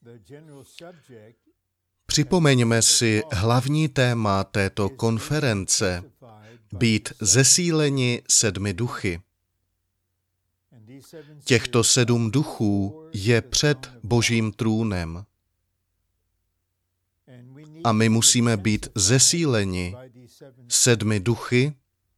Připomeňme si hlavní téma této konference – být zesíleni 7 duchy. Těchto 7 duchů je před Božím trůnem. A my musíme být zesíleni 7 duchy,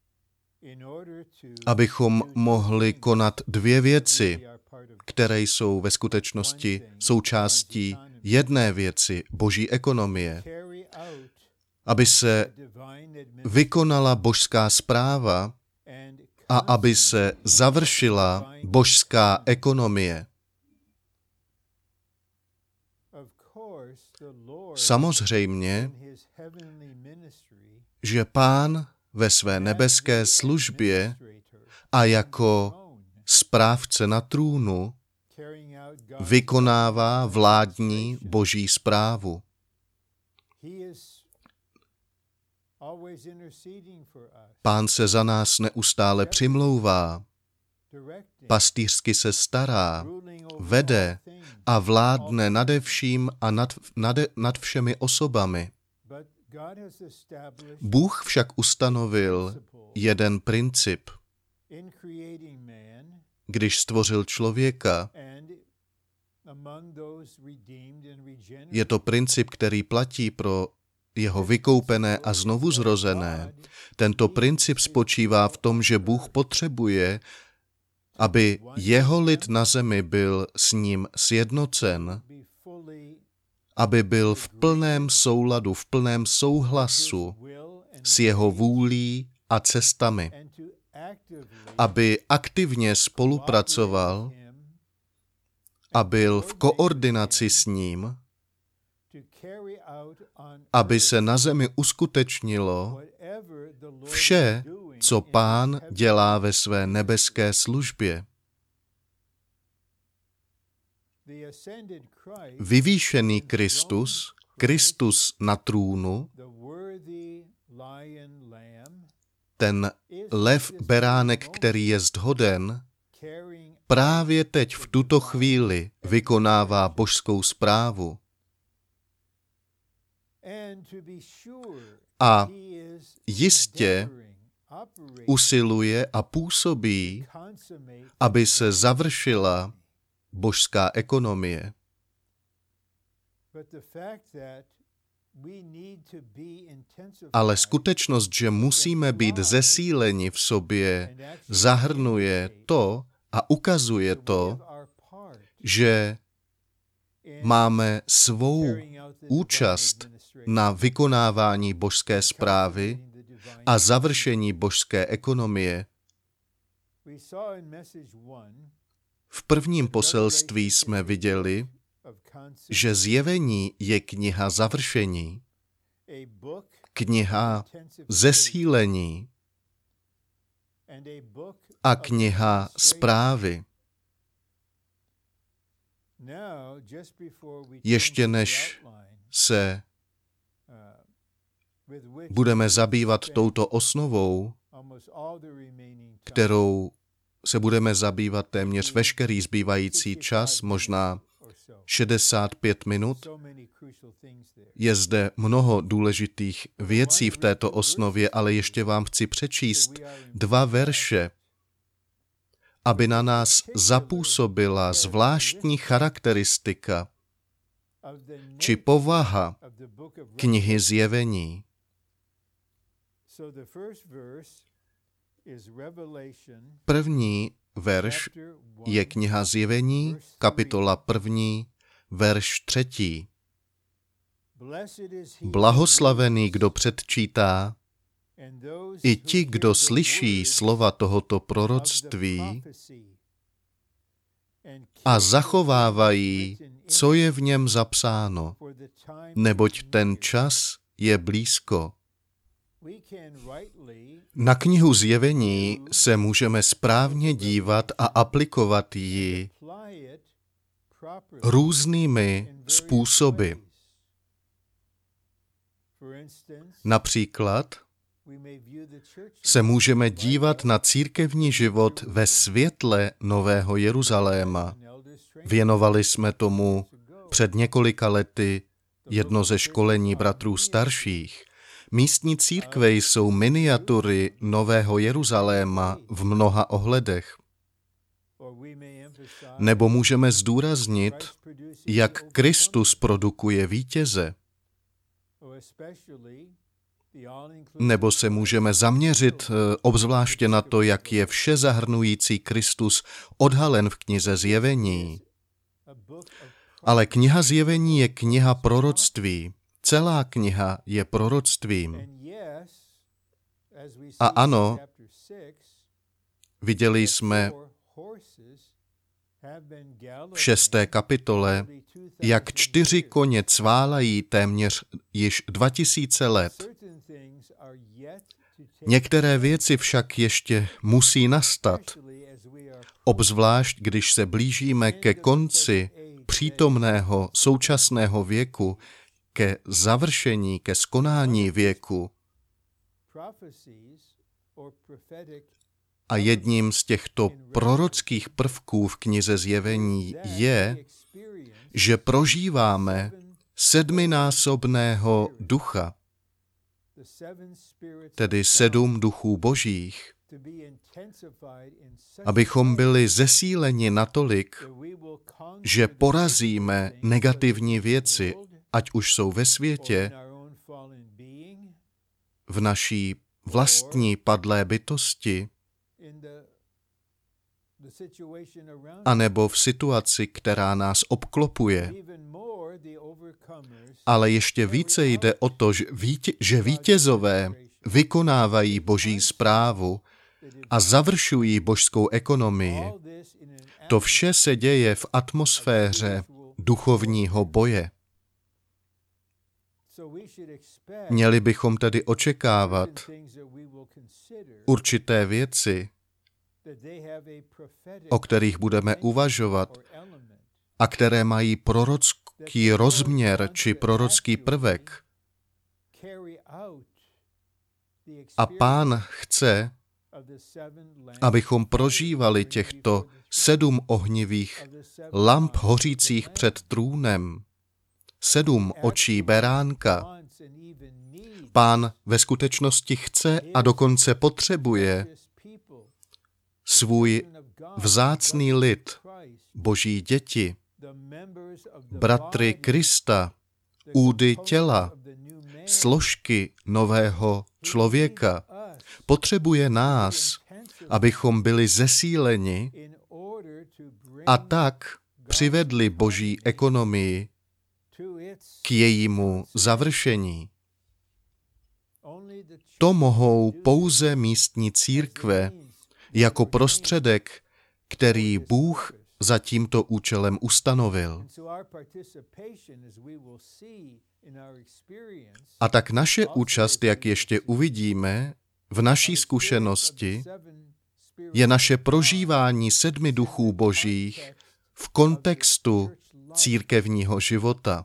abychom mohli konat 2 věci, které jsou ve skutečnosti součástí jedné věci, Boží ekonomie. Aby se vykonala božská správa a aby se završila božská ekonomie. Samozřejmě, že Pán ve své nebeské službě a jako správce na trůnu vykonává vládní boží správu. Pán se za nás neustále přimlouvá, pastýřsky se stará, vede a vládne nade vším a nad všemi osobami. Bůh však ustanovil jeden princip. Když stvořil člověka, je to princip, který platí pro jeho vykoupené a znovuzrozené. Tento princip spočívá v tom, že Bůh potřebuje, aby jeho lid na zemi byl s ním sjednocen, aby byl v plném souladu, v plném souhlasu s jeho vůlí a cestami, aby aktivně spolupracoval a byl v koordinaci s ním, aby se na zemi uskutečnilo vše, co Pán dělá ve své nebeské službě. Vyvýšený Kristus, Kristus na trůnu, ten lev beránek, který je zdhoden, právě teď v tuto chvíli vykonává božskou správu. A jistě usiluje a působí, aby se završila božská ekonomie. Ale skutečnost, že musíme být zesíleni v sobě, zahrnuje to a ukazuje to, že máme svou účast na vykonávání božské správy a završení božské ekonomie. V prvním poselství jsme viděli, že Zjevení je kniha završení, kniha zesílení a kniha správy. Ještě než se budeme zabývat touto osnovou, kterou se budeme zabývat téměř veškerý zbývající čas, možná 65 minut. Je zde mnoho důležitých věcí v této osnově, ale ještě vám chci přečíst 2 verše, aby na nás zapůsobila zvláštní charakteristika či povaha knihy Zjevení. První verš je kniha Zjevení, kapitola 1, verš 3. Blahoslavený, kdo předčítá, i ti, kdo slyší slova tohoto proroctví a zachovávají, co je v něm zapsáno, neboť ten čas je blízko. Na knihu Zjevení se můžeme správně dívat a aplikovat ji různými způsoby. Například se můžeme dívat na církevní život ve světle Nového Jeruzaléma. Věnovali jsme tomu Před několika lety jedno ze školení bratrů starších. Místní církve jsou miniatury Nového Jeruzaléma v mnoha ohledech. Nebo můžeme zdůraznit, jak Kristus produkuje vítěze. Nebo se můžeme zaměřit obzvláště na to, jak je všezahrnující Kristus odhalen v knize Zjevení. Ale kniha Zjevení je kniha proroctví. Celá kniha je proroctvím. A ano, viděli jsme v 6. kapitole, jak 4 koně cválají téměř již 2000 let. Některé věci však ještě musí nastat, obzvlášť když se blížíme ke konci přítomného současného věku, ke završení, ke skonání věku. A jedním z těchto prorockých prvků v knize Zjevení je, že prožíváme 7násobného ducha, tedy 7 duchů božích, abychom byli zesíleni natolik, že porazíme negativní věci, ať už jsou ve světě, v naší vlastní padlé bytosti, anebo v situaci, která nás obklopuje. Ale ještě více jde o to, že vítězové vykonávají boží správu a završují božskou ekonomii. To vše se děje v atmosféře duchovního boje. Měli bychom tedy očekávat určité věci, o kterých budeme uvažovat a které mají prorocký rozměr či prorocký prvek. A Pán chce, abychom prožívali těchto 7 ohnivých lamp hořících před trůnem, 7 očí beránka. Pán ve skutečnosti chce a dokonce potřebuje svůj vzácný lid, boží děti, bratry Krista, údy těla, složky nového člověka. Potřebuje nás, abychom byli zesíleni a tak přivedli boží ekonomii k jejímu završení. To mohou pouze místní církve jako prostředek, který Bůh za tímto účelem ustanovil. A tak naše účast, jak ještě uvidíme, v naší zkušenosti je naše prožívání 7 duchů božích v kontextu církevního života.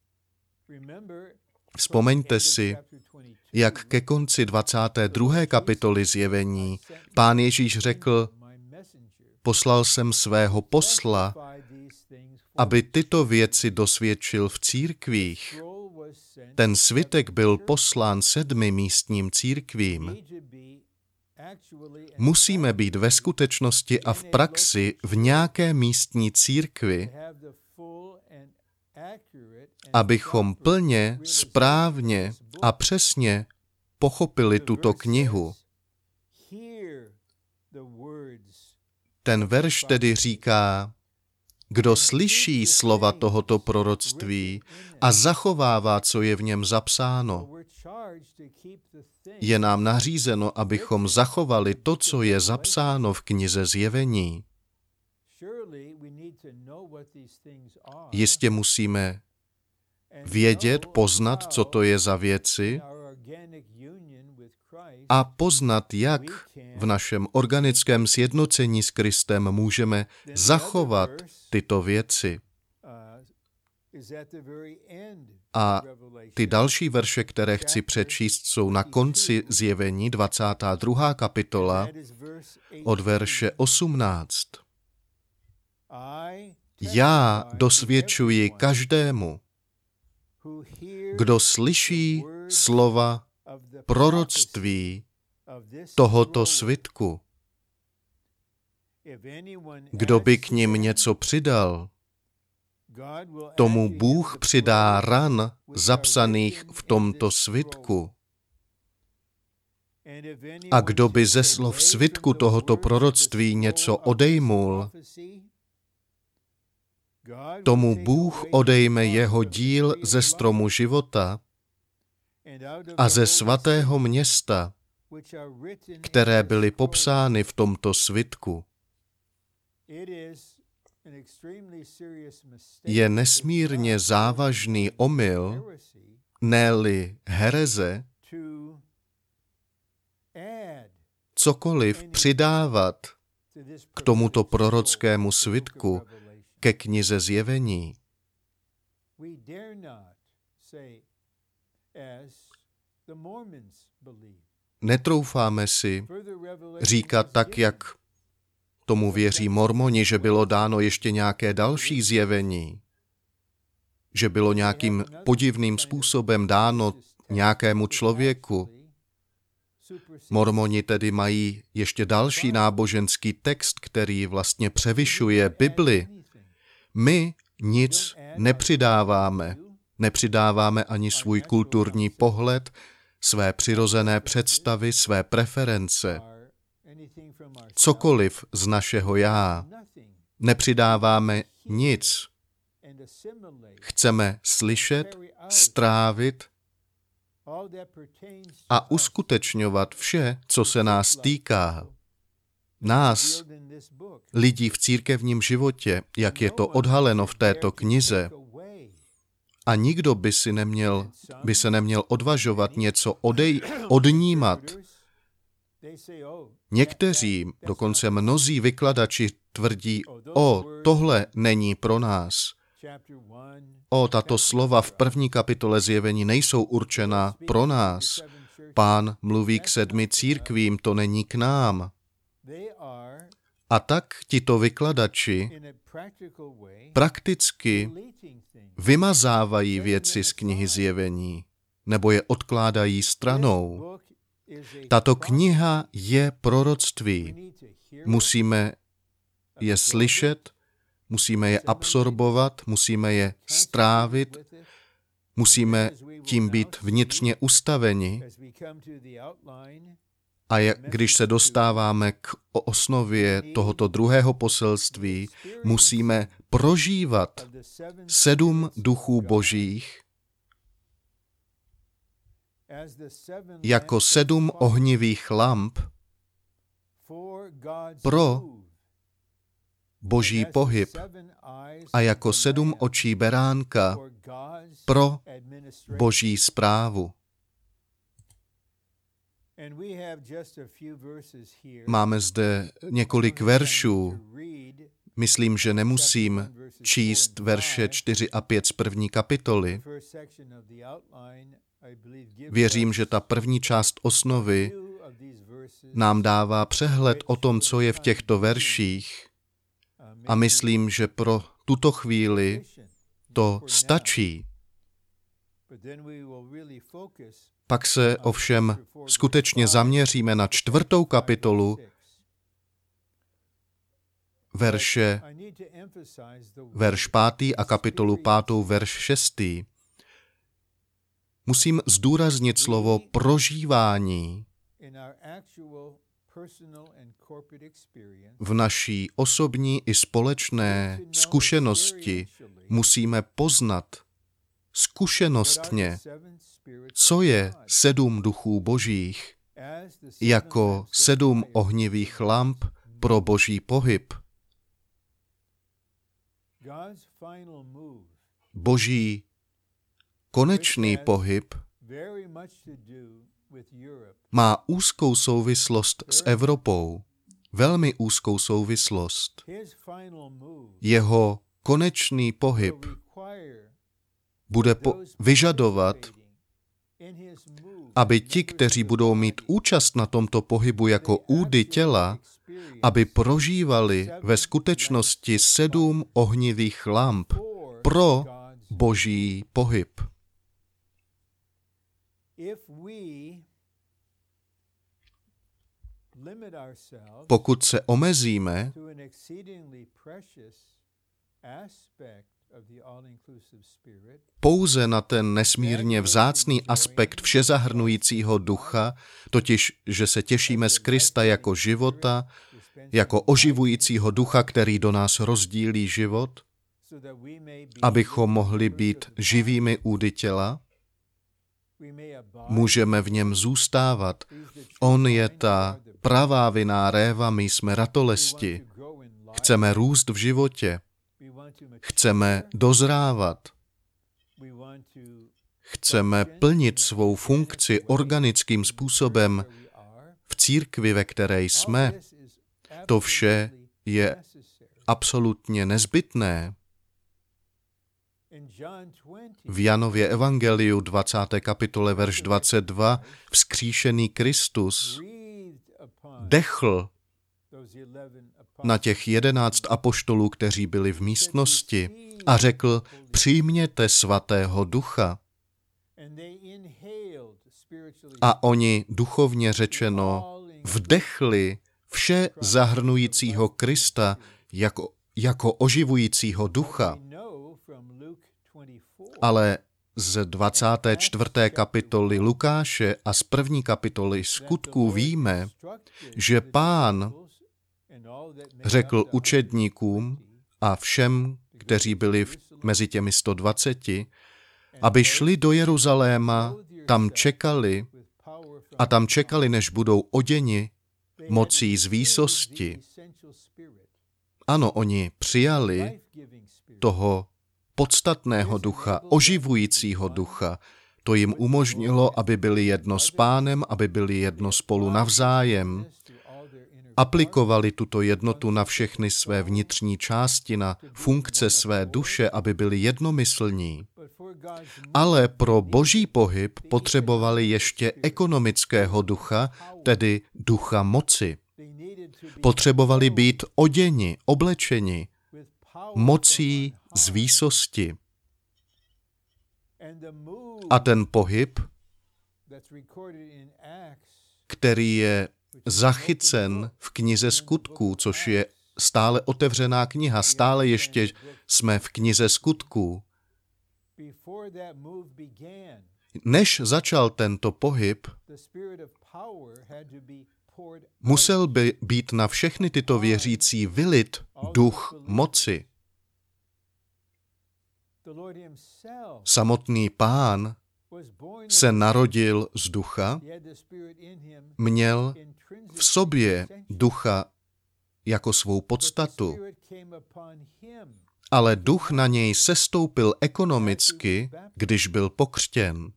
Vzpomeňte si, jak ke konci 22. kapitoly Zjevení Pán Ježíš řekl: poslal jsem svého posla, aby tyto věci dosvědčil v církvích. Ten svitek byl poslán 7 místním církvím. Musíme být ve skutečnosti a v praxi v nějaké místní církvi, abychom plně, správně a přesně pochopili tuto knihu. Ten verš tedy říká: kdo slyší slova tohoto proroctví a zachovává, co je v něm zapsáno. Je nám nařízeno, abychom zachovali to, co je zapsáno v knize Zjevení. Jistě musíme vědět, poznat, co to je za věci a poznat, jak v našem organickém sjednocení s Kristem můžeme zachovat tyto věci. A ty další verše, které chci přečíst, jsou na konci Zjevení, 22. kapitola, od verše 18. Já dosvědčuji každému, kdo slyší slova proroctví tohoto svitku. Kdo by k nim něco přidal, tomu Bůh přidá ran zapsaných v tomto svitku. A kdo by ze slov svitku tohoto proroctví něco odejmul, tomu Bůh odejme jeho díl ze stromu života a ze svatého města, které byly popsány v tomto svitku. Je nesmírně závažný omyl, ne-li hereze, cokoliv přidávat k tomuto prorockému svitku, ke knize Zjevení. Netroufáme si říkat tak, jak tomu věří mormoni, že bylo dáno ještě nějaké další zjevení, že bylo nějakým podivným způsobem dáno nějakému člověku. Mormoni tedy mají ještě další náboženský text, který vlastně převyšuje Bibli. My nic nepřidáváme. Nepřidáváme ani svůj kulturní pohled, své přirozené představy, své preference. Cokoliv z našeho já. Nepřidáváme nic. Chceme slyšet, strávit a uskutečňovat vše, co se nás týká. Nás, lidí v církevním životě, jak je to odhaleno v této knize. A nikdo by se neměl odvažovat něco odnímat. Někteří, dokonce mnozí vykladači tvrdí, tohle není pro nás. Tato slova v 1. kapitole Zjevení nejsou určena pro nás. Pán mluví k 7 církvím, to není k nám. A tak tito vykladači prakticky vymazávají věci z knihy Zjevení, nebo je odkládají stranou. Tato kniha je proroctví. Musíme je slyšet, musíme je absorbovat, musíme je strávit, musíme tím být vnitřně ustaveni. A když se dostáváme k osnově tohoto druhého poselství, musíme prožívat 7 duchů božích jako 7 ohnivých lamp pro boží pohyb a jako 7 očí beránka pro boží správu. Máme zde několik veršů. Myslím, že nemusím číst verše 4 a 5 z 1. kapitoly. Věřím, že ta první část osnovy nám dává přehled o tom, co je v těchto verších. A myslím, že pro tuto chvíli to stačí. Pak se ovšem skutečně zaměříme na 4. kapitolu, verš 5. a kapitolu 5. verš 6. Musím zdůraznit slovo prožívání. V naší osobní i společné zkušenosti musíme poznat zkušenostně, co je 7 duchů božích jako 7 ohnivých lamp pro boží pohyb. Boží konečný pohyb má úzkou souvislost s Evropou, velmi úzkou souvislost. Jeho konečný pohyb bude vyžadovat aby ti, kteří budou mít účast na tomto pohybu jako údy těla, aby prožívali ve skutečnosti 7 ohnivých lamp pro Boží pohyb. Pokud se omezíme pouze na ten nesmírně vzácný aspekt všezahrnujícího ducha, totiž, že se těšíme z Krista jako života, jako oživujícího ducha, který do nás rozdílí život, abychom mohli být živými údy těla, můžeme v něm zůstávat. On je ta pravá vinná réva, my jsme ratolesti. Chceme růst v životě. Chceme dozrávat. Chceme plnit svou funkci organickým způsobem v církvi, ve které jsme. To vše je absolutně nezbytné. V Janově evangeliu 20. kapitole verš 22 vzkříšený Kristus dechl na těch 11 apoštolů, kteří byli v místnosti, a řekl: přijměte svatého ducha. A oni, duchovně řečeno, vdechli vše zahrnujícího Krista jako oživujícího ducha. Ale z 24. kapitoly Lukáše a z 1. kapitoly Skutků víme, že Pán řekl učedníkům a všem, kteří byli mezi těmi 120, aby šli do Jeruzaléma, tam čekali, než budou oděni mocí z výsosti. Ano, oni přijali toho podstatného ducha, oživujícího ducha. To jim umožnilo, aby byli jedno s Pánem, aby byli jedno spolu navzájem. Aplikovali tuto jednotu na všechny své vnitřní části, na funkce své duše, aby byli jednomyslní. Ale pro Boží pohyb potřebovali ještě ekonomického ducha, tedy ducha moci. Potřebovali být oděni, oblečeni mocí z výsosti. A ten pohyb, který je zachycen v knize Skutků, což je stále otevřená kniha, stále ještě jsme v knize Skutků. Než začal tento pohyb, musel by být na všechny tyto věřící vylit duch moci. Samotný Pán se narodil z ducha, měl v sobě ducha jako svou podstatu, ale duch na něj sestoupil ekonomicky, když byl pokřtěn.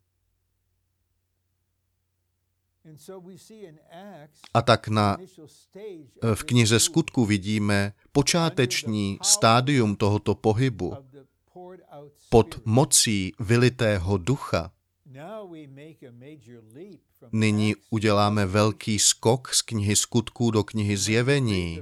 A tak v knize Skutků vidíme počáteční stádium tohoto pohybu pod mocí vylitého ducha. Nyní uděláme velký skok z knihy Skutků do knihy Zjevení.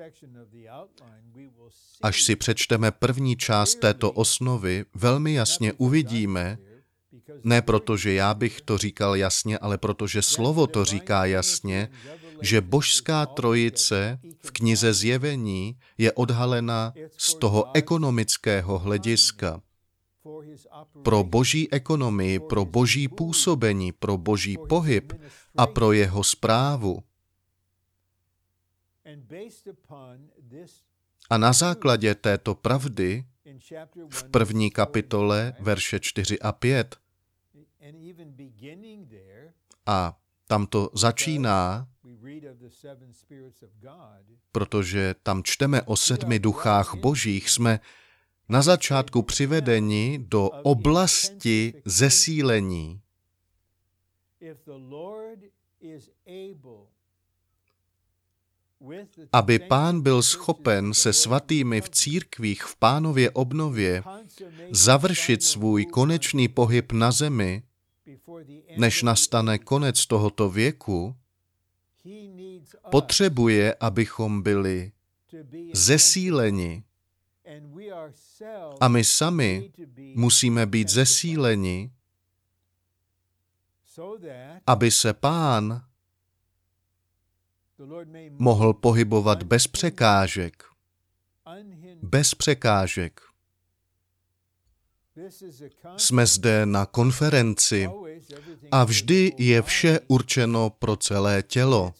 Až si přečteme první část této osnovy, velmi jasně uvidíme, ne protože já bych to říkal jasně, ale protože slovo to říká jasně, že božská trojice v knize Zjevení je odhalena z toho ekonomického hlediska. Pro boží ekonomii, pro boží působení, pro boží pohyb a pro jeho správu. A na základě této pravdy v 1. kapitole verše 4 a 5 a tam to začíná, protože tam čteme o 7 duchách božích, jsme na začátku přivedeni do oblasti zesílení. Aby Pán byl schopen se svatými v církvích v Pánově obnově završit svůj konečný pohyb na zemi než nastane konec tohoto věku, potřebuje, abychom byli zesíleni. A my sami musíme být zesíleni, aby se Pán mohl pohybovat bez překážek. Bez překážek. Jsme zde na konferenci a vždy je vše určeno pro celé tělo.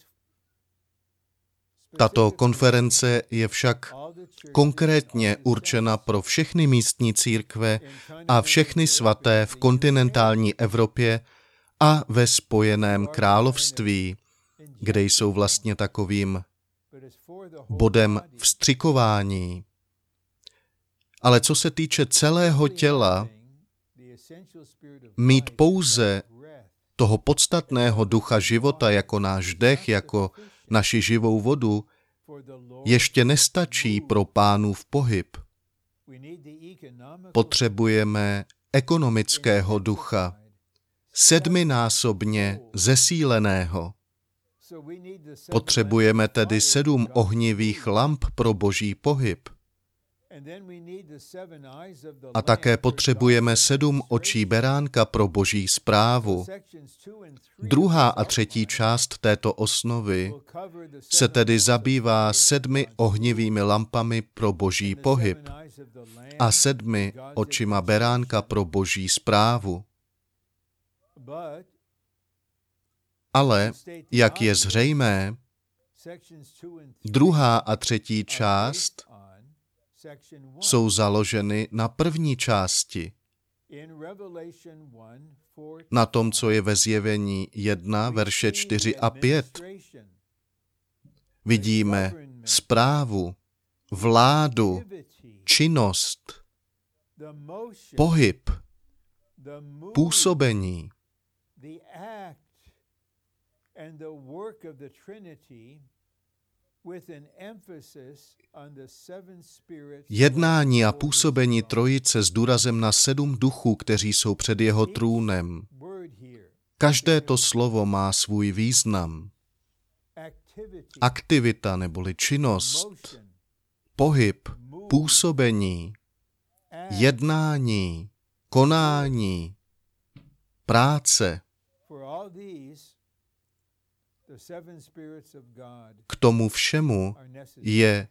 Tato konference je však konkrétně určena pro všechny místní církve a všechny svaté v kontinentální Evropě a ve Spojeném království, kde jsou vlastně takovým bodem vstřikování. Ale co se týče celého těla, mít pouze toho podstatného ducha života jako náš dech, jako naši živou vodu, ještě nestačí pro Pánův pohyb. Potřebujeme ekonomického ducha, 7násobně zesíleného. Potřebujeme tedy 7 ohnivých lamp pro Boží pohyb. A také potřebujeme 7 očí beránka pro Boží správu. Druhá a třetí část této osnovy se tedy zabývá 7 ohnivými lampami pro Boží pohyb a 7 očima beránka pro Boží správu. Ale, jak je zřejmé, druhá a třetí část jsou založeny na první části. Na tom, co je ve Zjevení 1, verše 4 a 5. Vidíme správu, vládu, činnost, pohyb, působení. Jednání a působení Trojice s důrazem na 7 duchů, kteří jsou před jeho trůnem. Každé to slovo má svůj význam. Aktivita neboli činnost, pohyb, působení, jednání, konání, práce. K tomu všemu je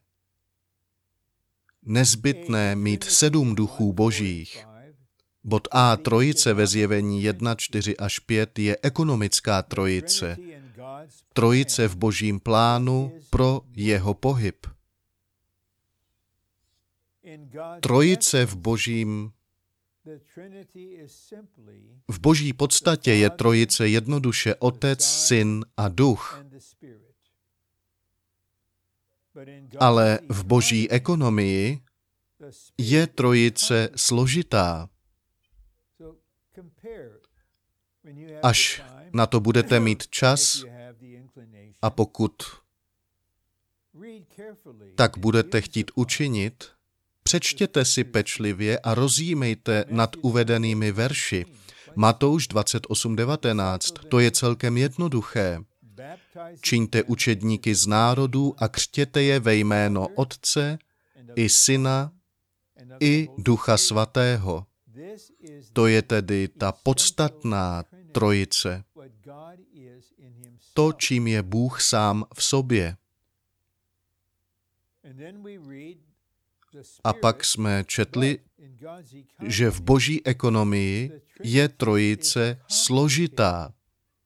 nezbytné mít 7 duchů božích. Bod A trojice ve Zjevení 1, 4 až 5 je ekonomická trojice. Trojice v Božím plánu pro jeho pohyb. Trojice v Boží podstatě je trojice jednoduše Otec, Syn a Duch. Ale v Boží ekonomii je trojice složitá. Až na to budete mít čas a pokud tak budete chtít učinit, přečtěte si pečlivě a rozjímejte nad uvedenými verši. Matouš 28:19, to je celkem jednoduché. Čiňte učedníky z národů a křtěte je ve jméno Otce i Syna i Ducha Svatého. To je tedy ta podstatná trojice. To, čím je Bůh sám v sobě. A pak jsme četli, že v Boží ekonomii je trojice složitá.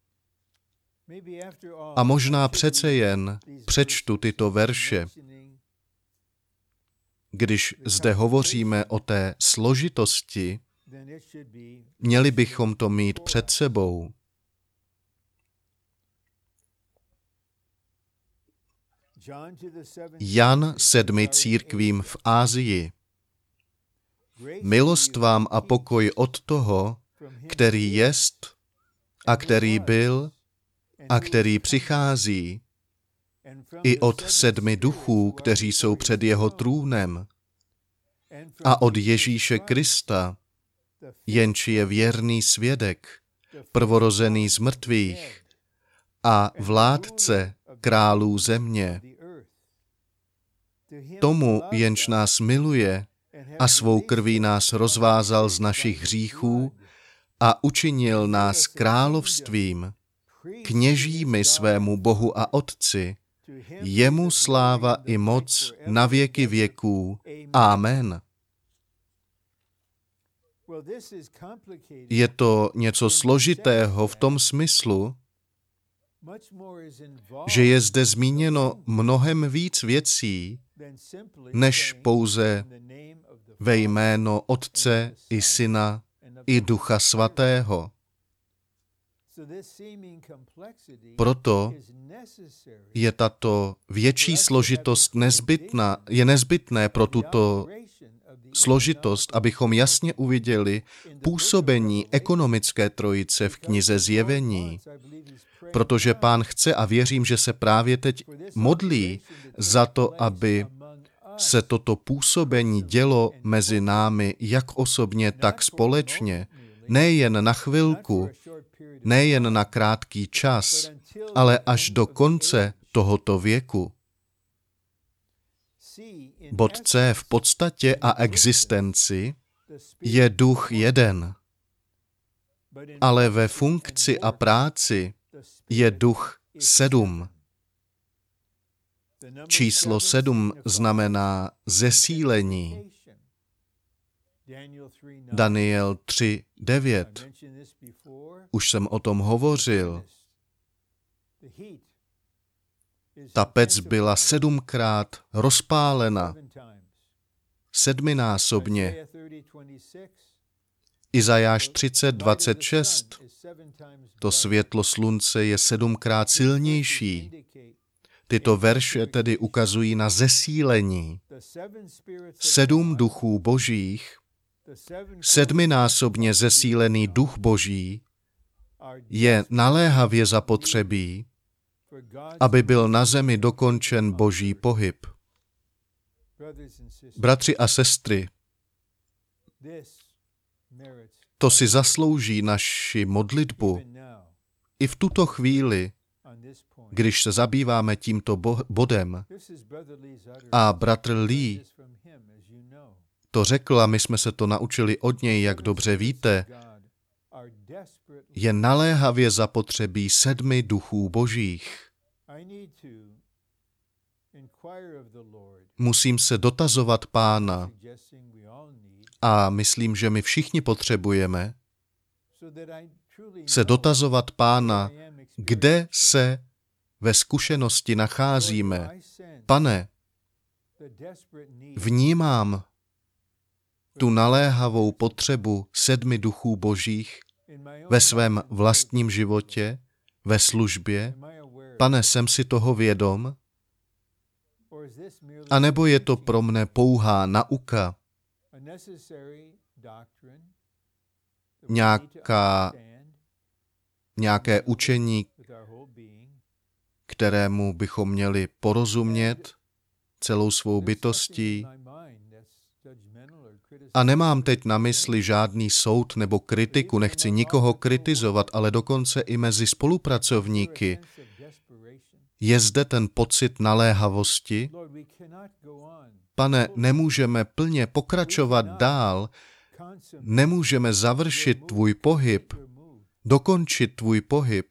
A možná přece jen přečtu tyto verše. Když zde hovoříme o té složitosti, měli bychom to mít před sebou. Jan 7 církvím v Asii. Milost vám a pokoj od toho, který jest a který byl a který přichází, i od 7 duchů, kteří jsou před jeho trůnem, a od Ježíše Krista, jenž je věrný svědek, prvorozený z mrtvých a vládce králů země. Tomu, jenž nás miluje a svou krví nás rozvázal z našich hříchů a učinil nás královstvím, kněžími svému Bohu a Otci, jemu sláva i moc na věky věků. Amen. Je to něco složitého v tom smyslu, že je zde zmíněno mnohem víc věcí, než pouze ve jméno Otce i Syna i Ducha Svatého. Proto je tato větší složitost nezbytná, je nezbytné pro tuto složitost, abychom jasně uviděli působení ekonomické trojice v knize Zjevení. Protože Pán chce a věřím, že se právě teď modlí za to, aby se toto působení dělo mezi námi jak osobně, tak společně, nejen na chvilku, nejen na krátký čas, ale až do konce tohoto věku. Bod C v podstatě a existenci je duch jeden, ale ve funkci a práci je duch 7. Číslo 7 znamená zesílení. Daniel 3:9. Už jsem o tom hovořil. Ta pec byla 7krát rozpálena, 7násobně. Izajáš 30:26. To světlo slunce je 7krát silnější. Tyto verše tedy ukazují na zesílení. 7 duchů božích, 7násobně zesílený duch boží je naléhavě zapotřebí, aby byl na zemi dokončen boží pohyb. Bratři a sestry, to si zaslouží naši modlitbu i v tuto chvíli, když se zabýváme tímto bodem. A bratr Lee to řekl a my jsme se to naučili od něj, jak dobře víte, je naléhavě zapotřebí 7 duchů božích. Musím se dotazovat Pána a myslím, že my všichni potřebujeme se dotazovat Pána, kde se ve zkušenosti nacházíme. Pane, vnímám tu naléhavou potřebu 7 duchů božích ve svém vlastním životě, ve službě. Pane, jsem si toho vědom? A nebo je to pro mne pouhá nauka, nějaké učení, kterému bychom měli porozumět celou svou bytostí. A nemám teď na mysli žádný soud nebo kritiku, nechci nikoho kritizovat, ale dokonce i mezi spolupracovníky. Je zde ten pocit naléhavosti? Pane, nemůžeme plně pokračovat dál, nemůžeme završit tvůj pohyb, dokončit tvůj pohyb,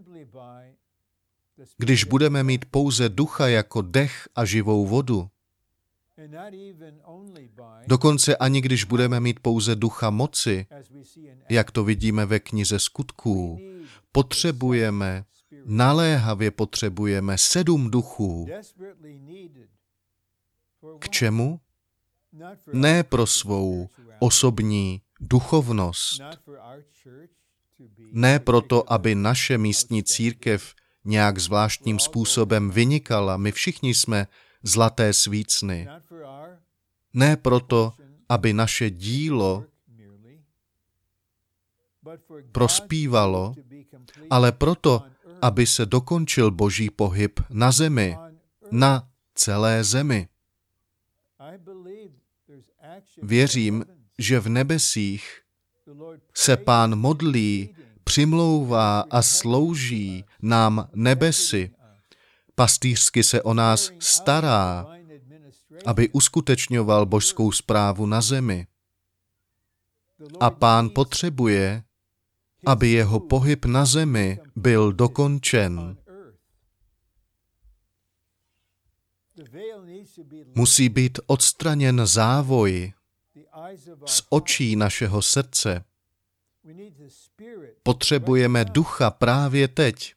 když budeme mít pouze ducha jako dech a živou vodu. Dokonce ani když budeme mít pouze ducha moci, jak to vidíme ve knize Skutků, naléhavě potřebujeme 7 duchů. K čemu? Ne pro svou osobní duchovnost. Ne proto, aby naše místní církev nějak zvláštním způsobem vynikala. My všichni jsme zlaté svícny. Ne proto, aby naše dílo prospívalo, ale proto, aby se dokončil boží pohyb na zemi, na celé zemi. Věřím, že v nebesích se Pán modlí přimlouvá a slouží nám nebesy. Pastýřsky se o nás stará, aby uskutečňoval božskou správu na zemi. A Pán potřebuje, aby jeho pohyb na zemi byl dokončen. Musí být odstraněn závoj z očí našeho srdce. Potřebujeme ducha právě teď.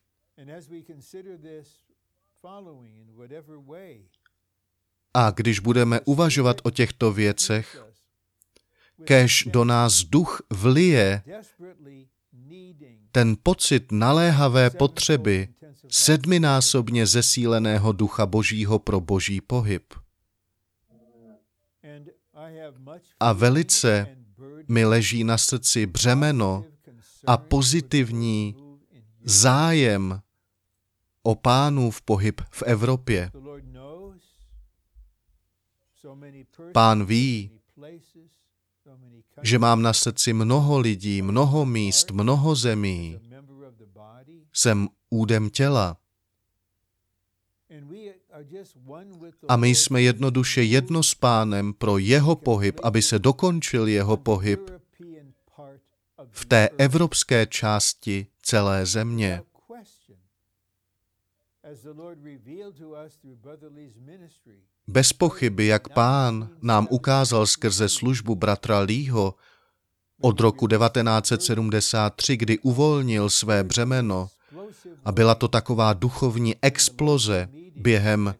A když budeme uvažovat o těchto věcech, kéž do nás duch vlije ten pocit naléhavé potřeby sedminásobně zesíleného ducha Božího pro Boží pohyb. A velice mi leží na srdci břemeno a pozitivní zájem o Pánův pohyb v Evropě. Pán ví, že mám na srdci mnoho lidí, mnoho míst, mnoho zemí. Jsem údem těla. A my jsme jednoduše jedno s Pánem pro jeho pohyb, aby se dokončil jeho pohyb v té evropské části celé země. Bez pochyby, jak Pán nám ukázal skrze službu bratra Leeho od roku 1973, kdy uvolnil své břemeno, a byla to taková duchovní exploze během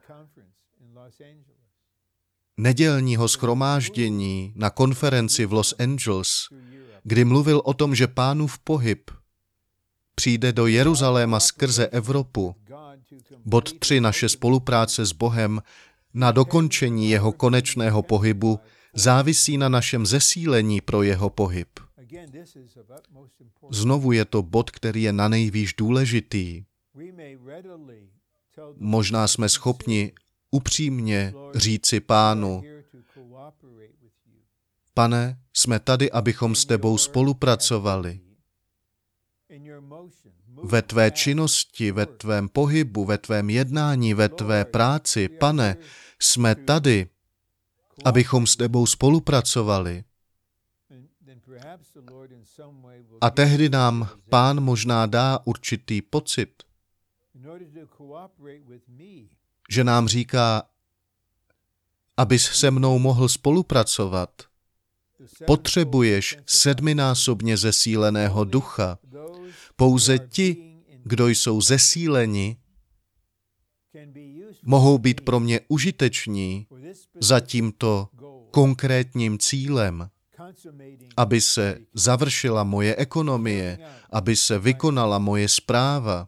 nedělního shromáždění na konferenci v Los Angeles, kdy mluvil o tom, že Pánův pohyb přijde do Jeruzaléma skrze Evropu. Bod 3. Naše spolupráce s Bohem na dokončení jeho konečného pohybu závisí na našem zesílení pro jeho pohyb. Znovu je to bod, který je nanejvýš důležitý. Možná jsme schopni upřímně říci Pánu: Pane, jsme tady, abychom s tebou spolupracovali. Ve tvé činnosti, ve tvém pohybu, ve tvém jednání, ve tvé práci, Pane, jsme tady, abychom s tebou spolupracovali. A tehdy nám Pán možná dá určitý pocit, že nám říká, abys se mnou mohl spolupracovat, potřebuješ sedminásobně zesíleného ducha. Pouze ti, kdo jsou zesíleni, mohou být pro mě užiteční za tímto konkrétním cílem, aby se završila moje ekonomie, aby se vykonala moje správa.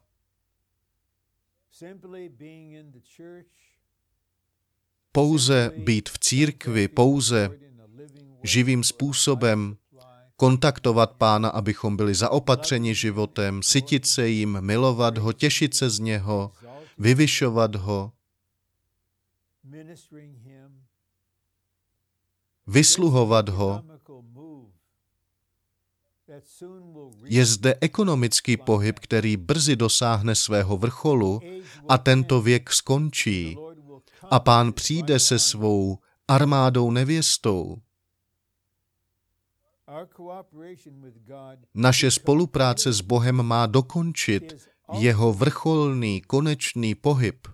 Pouze být v církvi, pouze živým způsobem kontaktovat Pána, abychom byli zaopatřeni životem, sytit se jim, milovat ho, těšit se z něho, vyvyšovat ho, vysluhovat ho. Je zde ekonomický pohyb, který brzy dosáhne svého vrcholu a tento věk skončí. A Pán přijde se svou armádou nevěstou. Naše spolupráce s Bohem má dokončit jeho vrcholný, konečný pohyb.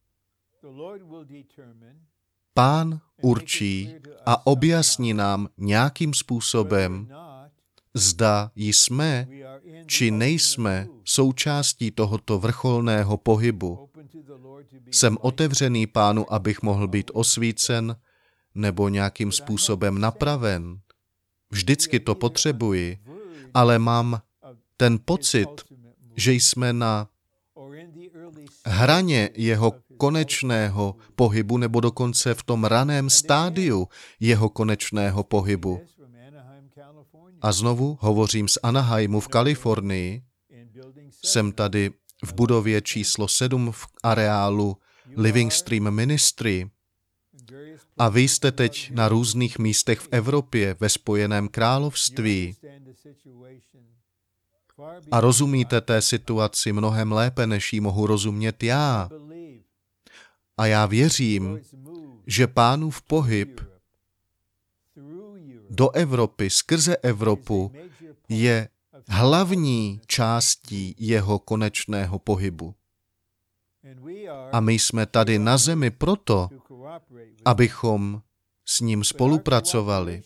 Pán určí a objasní nám nějakým způsobem, zda jsme či nejsme součástí tohoto vrcholného pohybu. Jsem otevřený Pánu, abych mohl být osvícen nebo nějakým způsobem napraven. Vždycky to potřebuji, ale mám ten pocit, že jsme na hraně jeho konečného pohybu nebo dokonce v tom raném stádiu jeho konečného pohybu. A znovu hovořím z Anaheimu v Kalifornii. Jsem tady v budově číslo 7 v areálu Living Stream Ministry. A vy jste teď na různých místech v Evropě, ve Spojeném království. a rozumíte té situaci mnohem lépe, než ji mohu rozumět já. A já věřím, že Pánův pohyb do Evropy, skrze Evropu, je hlavní částí jeho konečného pohybu. A my jsme tady na zemi proto, abychom s ním spolupracovali.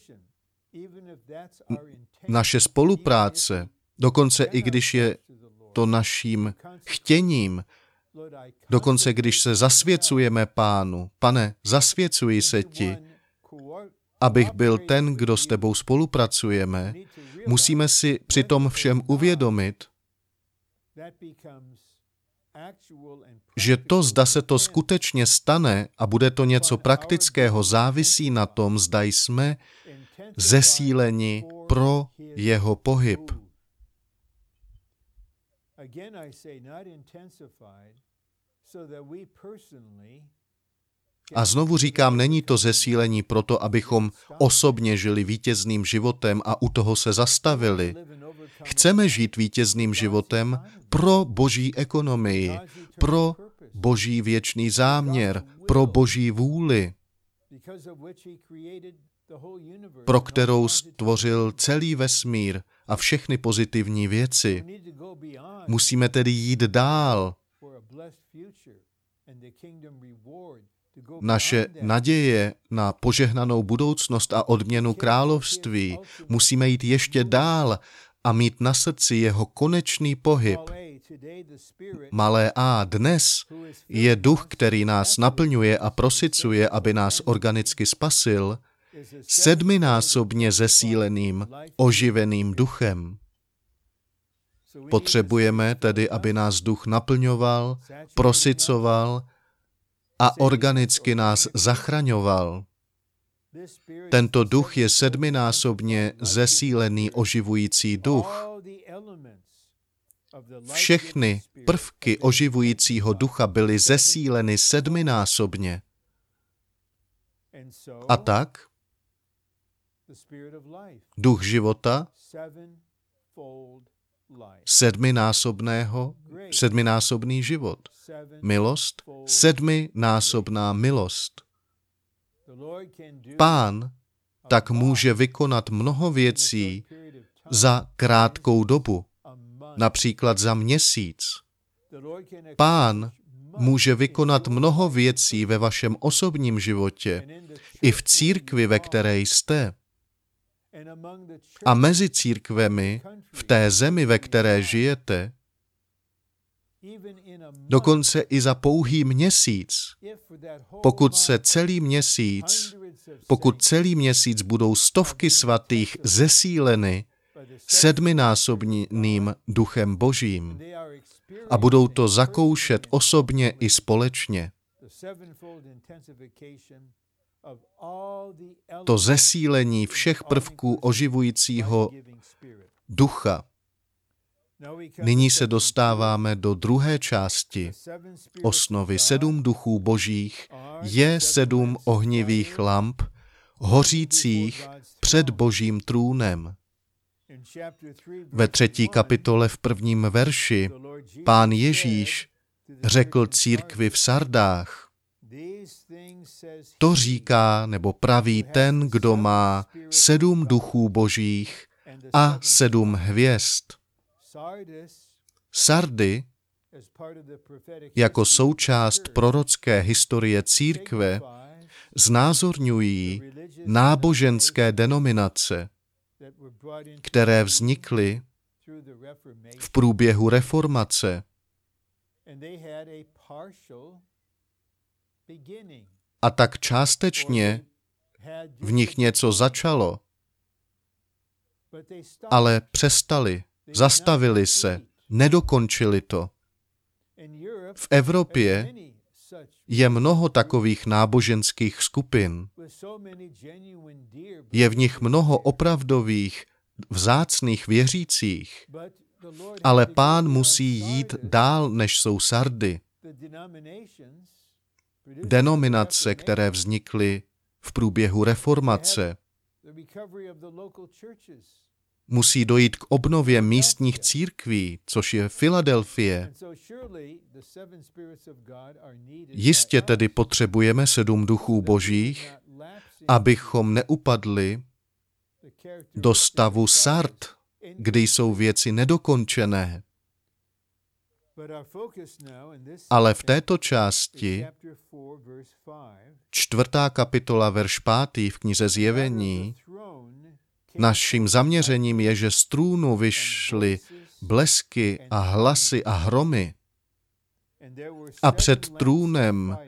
Naše spolupráce, dokonce i když je to naším chtěním, dokonce když se zasvěcujeme Pánu, Pane, zasvěcuji se ti, abych byl ten, kdo s tebou spolupracujeme, musíme si při tom všem uvědomit, že to, zda se to skutečně stane a bude to něco praktického, závisí na tom, zda jsme zesíleni pro jeho pohyb. A znovu říkám, není to zesílení proto, abychom osobně žili vítězným životem a u toho se zastavili. Chceme žít vítězným životem pro Boží ekonomii, pro Boží věčný záměr, pro Boží vůli, pro kterou stvořil celý vesmír a všechny pozitivní věci. Musíme tedy jít dál. Naše naděje na požehnanou budoucnost a odměnu království musíme jít ještě dál a mít na srdci jeho konečný pohyb. Malé a dnes je duch, který nás naplňuje a prosycuje, aby nás organicky spasil, sedminásobně zesíleným, oživeným duchem. Potřebujeme tedy, aby nás duch naplňoval, prosycoval a organicky nás zachraňoval. Tento duch je sedminásobně zesílený oživující duch. Všechny prvky oživujícího ducha byly zesíleny sedminásobně. A tak duch života sedminásobný život. Milost, sedminásobná milost. Pán tak může vykonat mnoho věcí za krátkou dobu, například za měsíc. Pán může vykonat mnoho věcí ve vašem osobním životě, i v církvi, ve které jste. A mezi církvemi, v té zemi, ve které žijete, dokonce i za pouhý měsíc, pokud celý měsíc budou stovky svatých zesíleny sedminásobným duchem Božím a budou to zakoušet osobně i společně. To zesílení všech prvků oživujícího ducha. Nyní se dostáváme do druhé části osnovy. 7 duchů božích je 7 ohnivých lamp, hořících před Božím trůnem. Ve 3. kapitole v 1. verši Pán Ježíš řekl církvi v Sardách: to říká nebo praví ten, kdo má 7 duchů božích a 7 hvězd. Sardy, jako součást prorocké historie církve, znázorňují náboženské denominace, které vznikly v průběhu reformace. A tak částečně v nich něco začalo, ale přestali, zastavili se, nedokončili to. V Evropě je mnoho takových náboženských skupin. Je v nich mnoho opravdových, vzácných věřících, ale Pán musí jít dál, než jsou Sardy. Denominace, které vznikly v průběhu reformace, Musí dojít k obnově místních církví, což je Filadelfie. Jistě tedy potřebujeme 7 duchů božích, abychom neupadli do stavu Sard, kdy jsou věci nedokončené. Ale v této části, 4. kapitola, verš 5. v knize Zjevení, naším zaměřením je, že z trůnu vyšly blesky a hlasy a hromy a před trůnem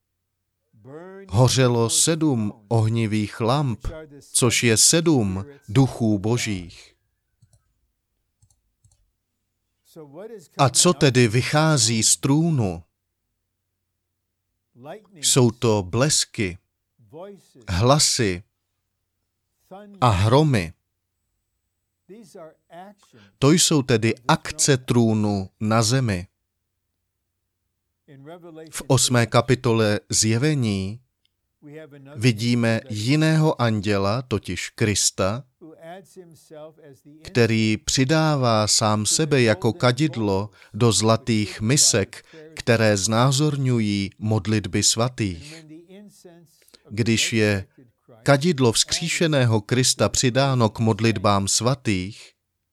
hořelo 7 ohnivých lamp, což je 7 duchů božích. A co tedy vychází z trůnu? Jsou to blesky, hlasy a hromy. To jsou tedy akce trůnu na zemi. V 8. kapitole Zjevení vidíme jiného anděla, totiž Krista, který přidává sám sebe jako kadidlo do zlatých misek, které znázorňují modlitby svatých. Když je kadidlo vzkříšeného Krista přidáno k modlitbám svatých,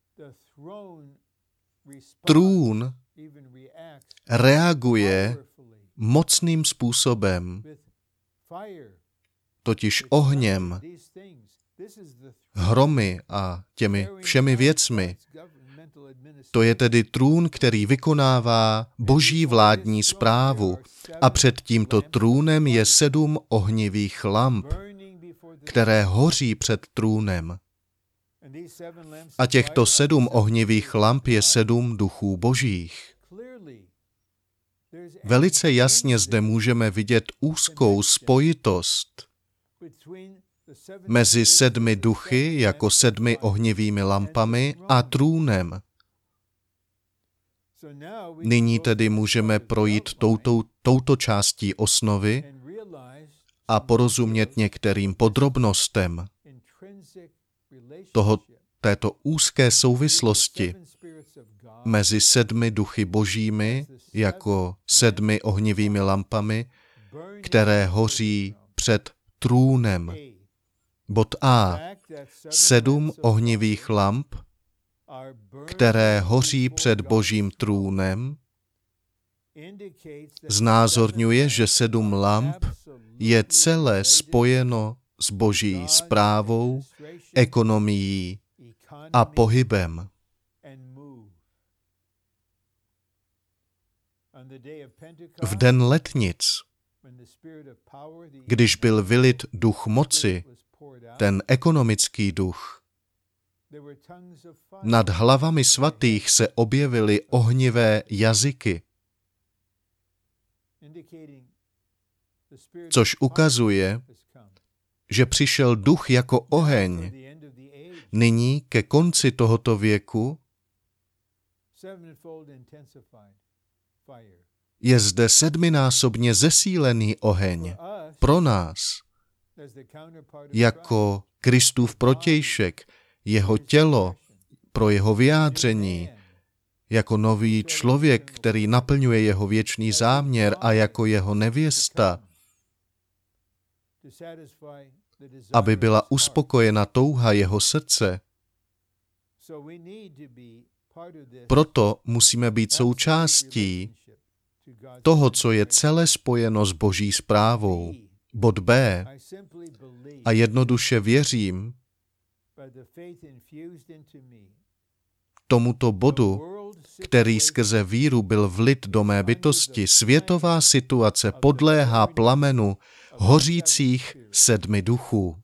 trůn reaguje mocným způsobem, totiž ohněm, hromy a těmi všemi věcmi. To je tedy trůn, který vykonává boží vládní správu a před tímto trůnem je 7 ohnivých lamp, které hoří před trůnem. A těchto 7 ohnivých lamp je 7 duchů božích. Velice jasně zde můžeme vidět úzkou spojitost mezi 7 duchy jako 7 ohnivými lampami a trůnem. Nyní tedy můžeme projít touto částí osnovy a porozumět některým podrobnostem této úzké souvislosti mezi 7 duchy božími jako 7 ohnivými lampami, které hoří před trůnem. Bod A. 7 ohnivých lamp, které hoří před božím trůnem, znázorňuje, že 7 lamp je celé spojeno s boží správou, ekonomií a pohybem. V den letnic, když byl vylit duch moci, ten ekonomický duch, nad hlavami svatých se objevily ohnivé jazyky, což ukazuje, že přišel duch jako oheň. Nyní ke konci tohoto věku je zde 7násobně zesílený oheň pro nás, jako Kristův protějšek, jeho tělo, pro jeho vyjádření, jako nový člověk, který naplňuje jeho věčný záměr a jako jeho nevěsta, aby byla uspokojena touha jeho srdce. Proto musíme být součástí toho, co je celé spojeno s boží správou. Bod B. A jednoduše věřím tomuto bodu, který skrze víru byl vlit do mé bytosti. Světová situace podléhá plamenu hořících 7 duchů.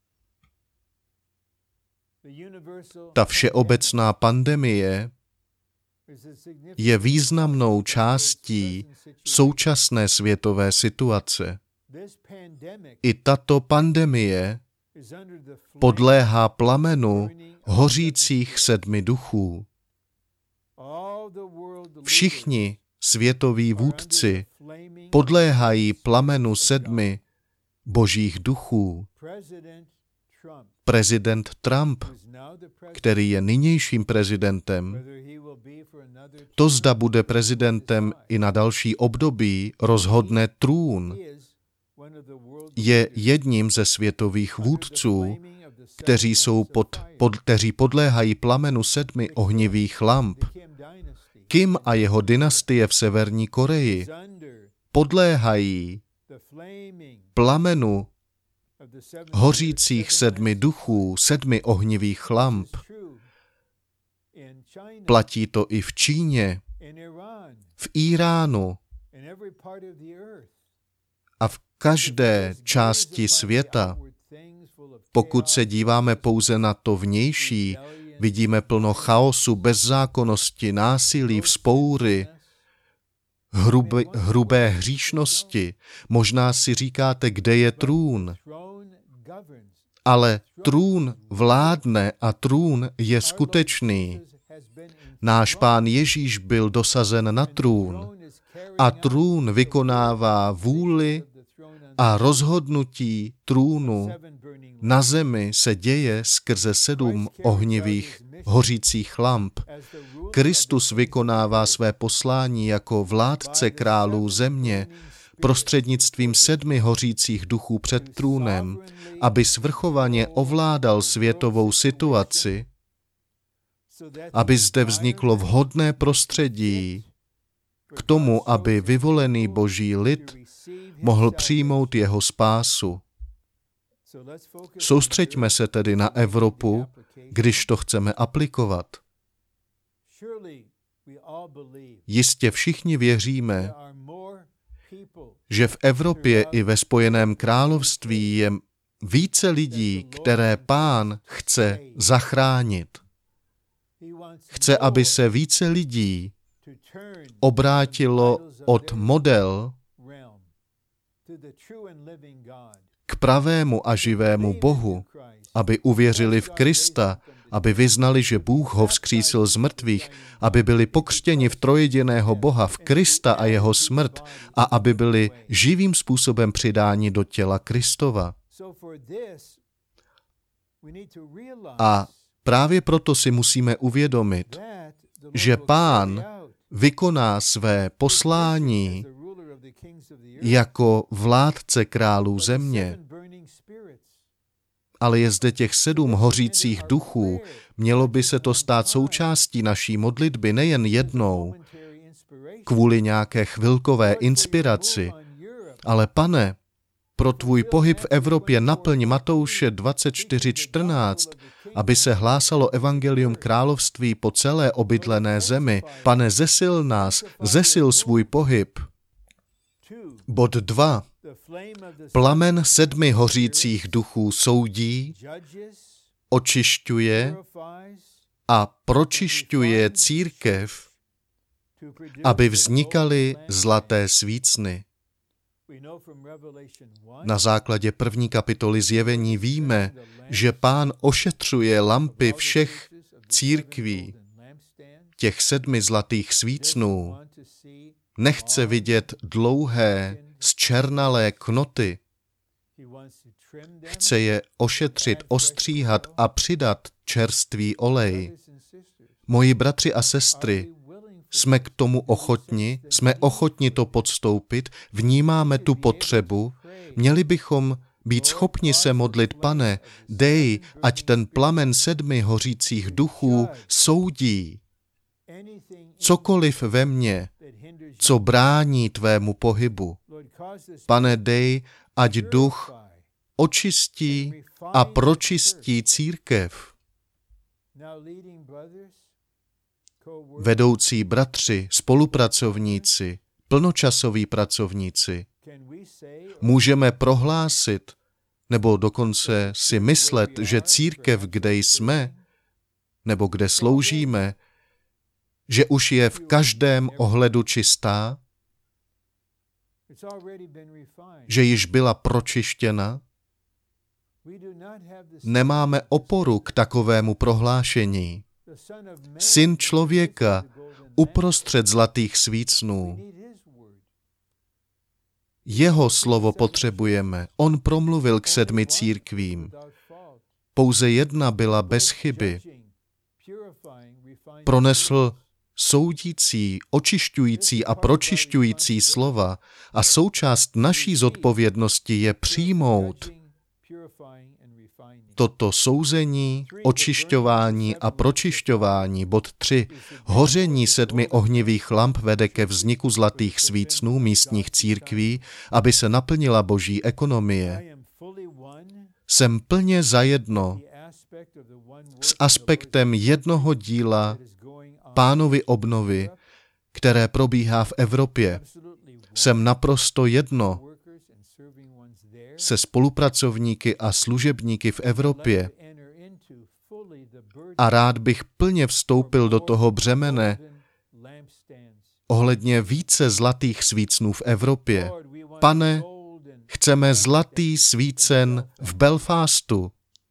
Ta všeobecná pandemie je významnou částí současné světové situace. I tato pandemie podléhá plamenu hořících 7 duchů. Všichni světoví vůdci podléhají plamenu 7 božích duchů. prezident Trump, který je nynějším prezidentem, to, zda bude prezidentem i na další období, rozhodne trůn. Je jedním ze světových vůdců, kteří podléhají plamenu 7 ohnivých lamp. Kim a jeho dynastie v Severní Koreji podléhají plamenu hořících 7 duchů, 7 ohnivých lamp. Platí to i v Číně, v Íránu a v každé části světa. Pokud se díváme pouze na to vnější, vidíme plno chaosu, bezzákonnosti, násilí, vzpoury, hrubé hříšnosti. Možná si říkáte, kde je trůn. Ale trůn vládne a trůn je skutečný. Náš Pán Ježíš byl dosazen na trůn a trůn vykonává vůli a rozhodnutí trůnu na zemi se děje skrze 7 ohnivých hořících lamp. Kristus vykonává své poslání jako vládce králů země prostřednictvím 7 hořících duchů před trůnem, aby svrchovaně ovládal světovou situaci, aby zde vzniklo vhodné prostředí k tomu, aby vyvolený Boží lid mohl přijmout jeho spásu. Soustřeďme se tedy na Evropu, když to chceme aplikovat. Jistě všichni věříme, že v Evropě i ve Spojeném království je více lidí, které Pán chce zachránit. Chce, aby se více lidí obrátilo od model k pravému a živému Bohu, aby uvěřili v Krista, aby vyznali, že Bůh ho vzkřísil z mrtvých, aby byli pokřtěni v trojjediného Boha, v Krista a jeho smrt a aby byli živým způsobem přidáni do těla Kristova. A právě proto si musíme uvědomit, že Pán vykoná své poslání jako vládce králů země. Ale je zde těch 7 hořících duchů. Mělo by se to stát součástí naší modlitby nejen jednou, kvůli nějaké chvilkové inspiraci, ale Pane, pro tvůj pohyb v Evropě naplň Matouše 24:14, aby se hlásalo evangelium království po celé obydlené zemi. Pane, zesil nás, zesil svůj pohyb. Bod 2. Plamen 7 hořících duchů soudí, očišťuje a pročišťuje církev, aby vznikaly zlaté svícny. Na základě 1. kapitoly Zjevení víme, že Pán ošetřuje lampy všech církví, těch 7 zlatých svícnů. Nechce vidět dlouhé, zčernalé knoty. Chce je ošetřit, ostříhat a přidat čerstvý olej. Moji bratři a sestry, jsme k tomu ochotni, jsme ochotni to podstoupit, vnímáme tu potřebu, měli bychom být schopni se modlit, Pane, dej, ať ten plamen 7 hořících duchů soudí. Cokoliv ve mně, co brání tvému pohybu. Pane, dej, ať duch očistí a pročistí církev. Vedoucí bratři, spolupracovníci, plnočasoví pracovníci, můžeme prohlásit, nebo dokonce si myslet, že církev, kde jsme, nebo kde sloužíme, že už je v každém ohledu čistá, že již byla pročištěna. Nemáme oporu k takovému prohlášení. Syn člověka uprostřed zlatých svícnů. Jeho slovo potřebujeme. On promluvil k 7 církvím. Pouze jedna byla bez chyby. Pronesl soudící, očišťující a pročišťující slova a součást naší zodpovědnosti je přijmout toto souzení, očišťování a pročišťování. Bod 3. Hoření 7 ohnivých lamp vede ke vzniku zlatých svícnů místních církví, aby se naplnila boží ekonomie. Jsem plně zajedno s aspektem jednoho díla Pánovy obnovy, které probíhá v Evropě. Jsem naprosto jedno se spolupracovníky a služebníky v Evropě a rád bych plně vstoupil do toho břemene ohledně více zlatých svícnů v Evropě. Pane, chceme zlatý svícen v Belfastu.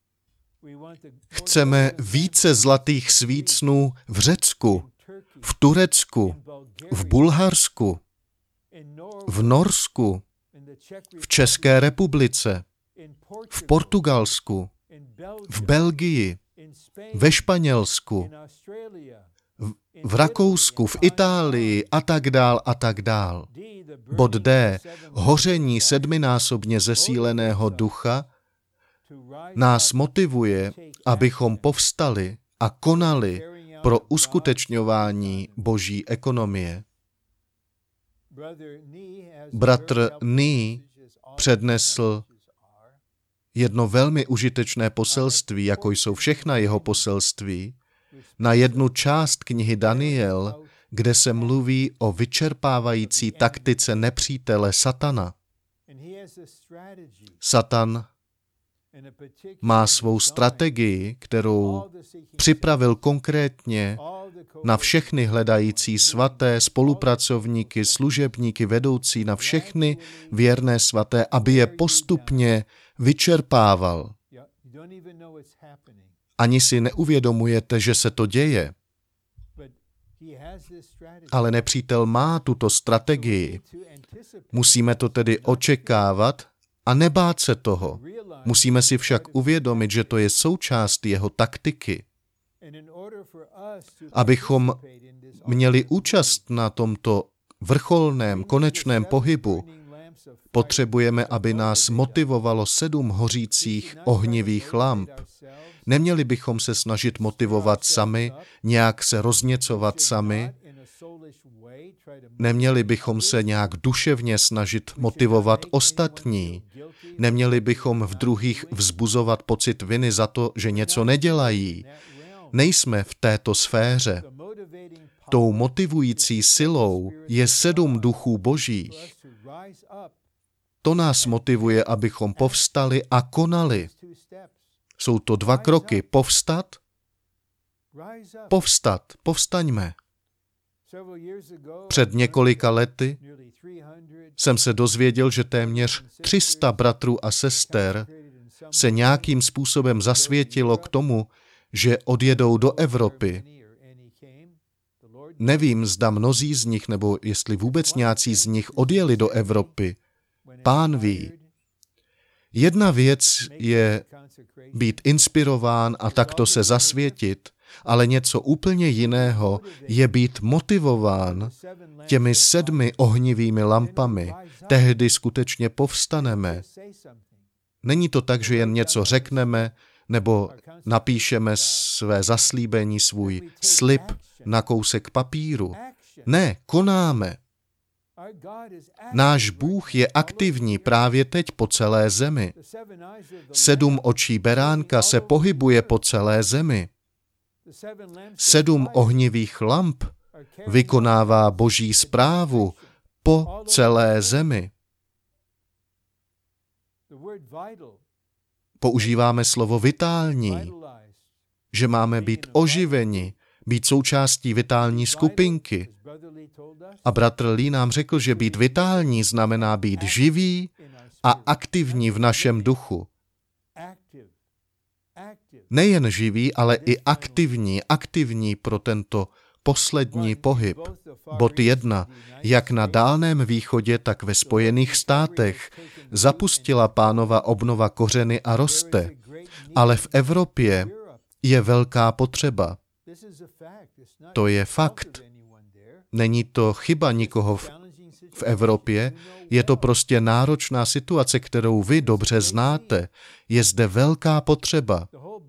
Chceme více zlatých svícnů v Řecku, v Turecku, v Bulharsku, v Norsku, v České republice, v Portugalsku, v Belgii, ve Španělsku, v Rakousku, v Itálii a tak dál a tak dál. Bod D. Hoření 7násobně zesíleného ducha nás motivuje, abychom povstali a konali pro uskutečňování boží ekonomie. Bratr Nee přednesl jedno velmi užitečné poselství, jako jsou všechna jeho poselství, na jednu část knihy Daniel, kde se mluví o vyčerpávající taktice nepřítele Satana. Satan má svou strategii, kterou připravil konkrétně na všechny hledající svaté, spolupracovníky, služebníky, vedoucí, na všechny věrné svaté, aby je postupně vyčerpával. Ani si neuvědomujete, že se to děje. Ale nepřítel má tuto strategii. Musíme to tedy očekávat a nebát se toho. Musíme si však uvědomit, že to je součást jeho taktiky. Abychom měli účast na tomto vrcholném, konečném pohybu, potřebujeme, aby nás motivovalo 7 hořících ohnivých lamp. Neměli bychom se snažit motivovat sami, nějak se rozněcovat sami. Neměli bychom se nějak duševně snažit motivovat ostatní. Neměli bychom v druhých vzbuzovat pocit viny za to, že něco nedělají. Nejsme v této sféře. Tou motivující silou je 7 duchů božích. To nás motivuje, abychom povstali a konali. Jsou to 2 kroky. Povstat, povstat, povstaňme. Před několika lety jsem se dozvěděl, že téměř 300 bratrů a sester se nějakým způsobem zasvětilo k tomu, že odjedou do Evropy. Nevím, zda mnozí z nich, nebo jestli vůbec nějací z nich odjeli do Evropy. Pán ví. Jedna věc je být inspirován a takto se zasvětit, ale něco úplně jiného je být motivován těmi 7 ohnivými lampami. Tehdy skutečně povstaneme. Není to tak, že jen něco řekneme, nebo napíšeme své zaslíbení, svůj slib na kousek papíru. Ne, konáme. Náš Bůh je aktivní právě teď po celé zemi. 7 očí beránka se pohybuje po celé zemi. 7 ohnivých lamp vykonává boží správu po celé zemi. Používáme slovo vitální, že máme být oživeni, být součástí vitální skupinky. A bratr Lee nám řekl, že být vitální znamená být živý a aktivní v našem duchu. Nejen živý, ale i aktivní pro tento poslední pohyb. Bod 1. Jak na Dálném východě, tak ve Spojených státech zapustila Pánova obnova kořeny a roste. ale v Evropě je velká potřeba. To je fakt. Není to chyba nikoho v Evropě, je to prostě náročná situace, kterou vy dobře znáte. Je zde velká potřeba.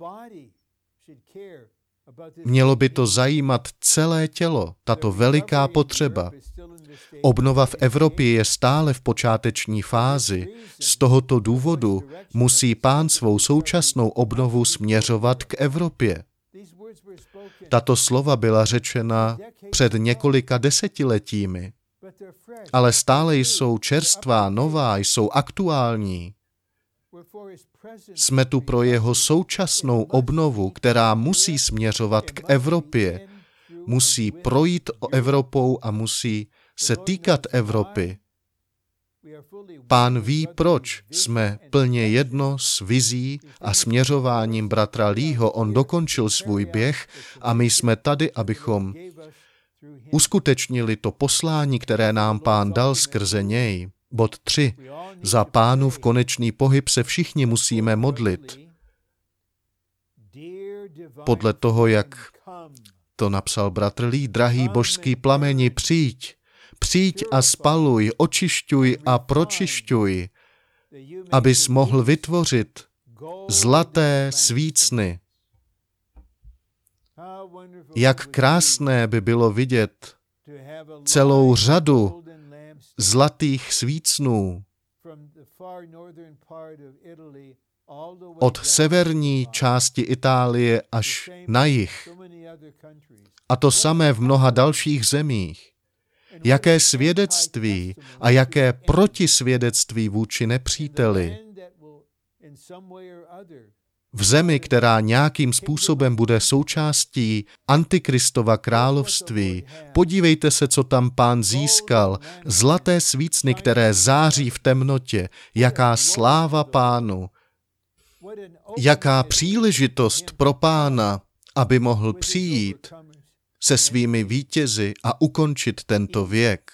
Mělo by to zajímat celé tělo, tato veliká potřeba. Obnova v Evropě je stále v počáteční fázi. Z tohoto důvodu musí Pán svou současnou obnovu směřovat k Evropě. Tato slova byla řečena před několika desetiletími, ale stále jsou čerstvá, nová, jsou aktuální. Jsme tu pro jeho současnou obnovu, která musí směřovat k Evropě. Musí projít Evropou a musí se týkat Evropy. Pán ví, proč jsme plně jedno s vizí a směřováním bratra Leeho. On dokončil svůj běh a my jsme tady, abychom uskutečnili to poslání, které nám Pán dal skrze něj. Bod 3. Za Pánův konečný pohyb se všichni musíme modlit. Podle toho, jak to napsal bratr Lee, drahý božský plameni, přijď. Přijď a spaluj, očišťuj a pročišťuj, abys mohl vytvořit zlaté svícny. Jak krásné by bylo vidět celou řadu zlatých svícnů od severní části Itálie až na jih. A to samé v mnoha dalších zemích. Jaké svědectví a jaké protisvědectví vůči nepříteli. V zemi, která nějakým způsobem bude součástí Antikristova království, podívejte se, co tam Pán získal. Zlaté svícny, které září v temnotě. Jaká sláva Pánu. Jaká příležitost pro Pána, aby mohl přijít se svými vítězi a ukončit tento věk.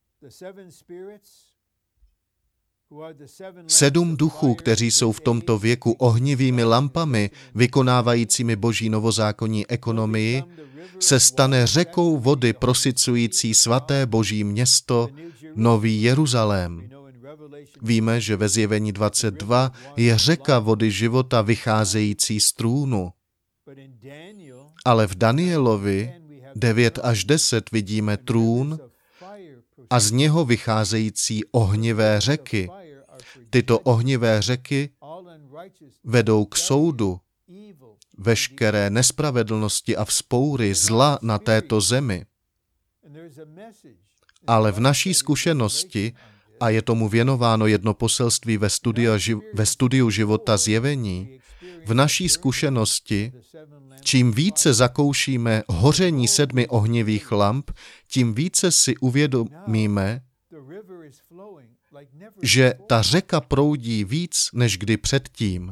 7 duchů, kteří jsou v tomto věku ohnivými lampami, vykonávajícími boží novozákonní ekonomii, se stane řekou vody prosycující svaté boží město, Nový Jeruzalém. Víme, že ve Zjevení 22 je řeka vody života vycházející z trůnu. Ale v Danielovi 9 až 10 vidíme trůn a z něho vycházející ohnivé řeky. Tyto ohnivé řeky vedou k soudu veškeré nespravedlnosti a vzpoury zla na této zemi. Ale v naší zkušenosti, a je tomu věnováno jedno poselství ve studiu života Zjevení, v naší zkušenosti, čím více zakoušíme hoření 7 ohnivých lamp, tím více si uvědomíme, že ta řeka proudí víc než kdy předtím.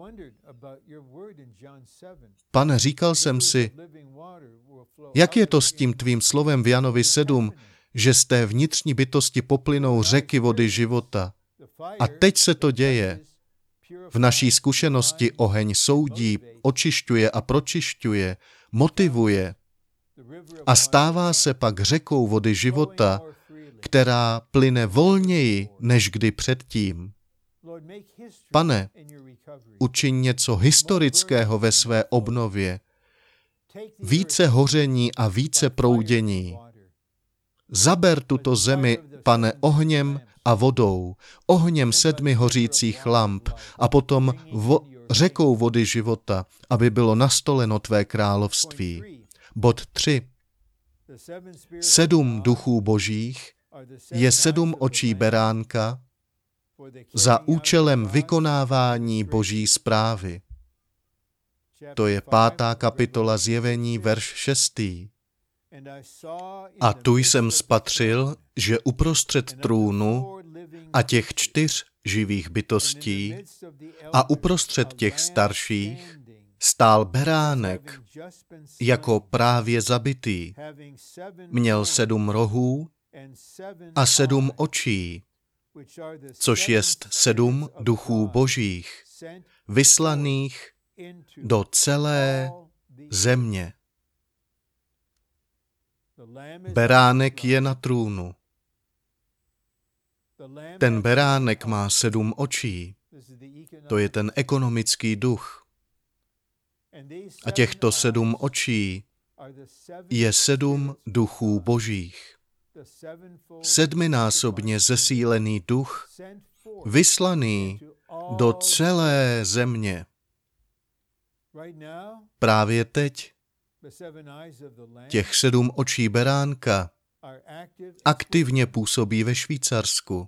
Pane, říkal jsem si, jak je to s tím tvým slovem v Janovi 7, že z té vnitřní bytosti poplynou řeky vody života. A teď se to děje. V naší zkušenosti oheň soudí, očišťuje a pročišťuje, motivuje a stává se pak řekou vody života, která plyne volněji než kdy předtím. Pane, učiň něco historického ve své obnově, více hoření a více proudění. Zaber tuto zemi, Pane, ohněm a vodou, ohněm 7 hořících lamp a potom řekou vody života, aby bylo nastoleno tvé království. Bod 3. 7 duchů božích je 7 očí beránka za účelem vykonávání boží správy. To je 5. kapitola Zjevení, verš 6. A tu jsem spatřil, že uprostřed trůnu a těch 4 živých bytostí a uprostřed těch starších stál beránek jako právě zabitý. Měl 7 rohů a 7 očí což jest 7 duchů božích, vyslaných do celé země. Beránek je na trůnu. Ten beránek má 7 očí. To je ten ekonomický duch. A těchto 7 očí je 7 duchů božích. 7násobně zesílený duch, vyslaný do celé země. Právě teď těch 7 očí beránka aktivně působí ve Švýcarsku.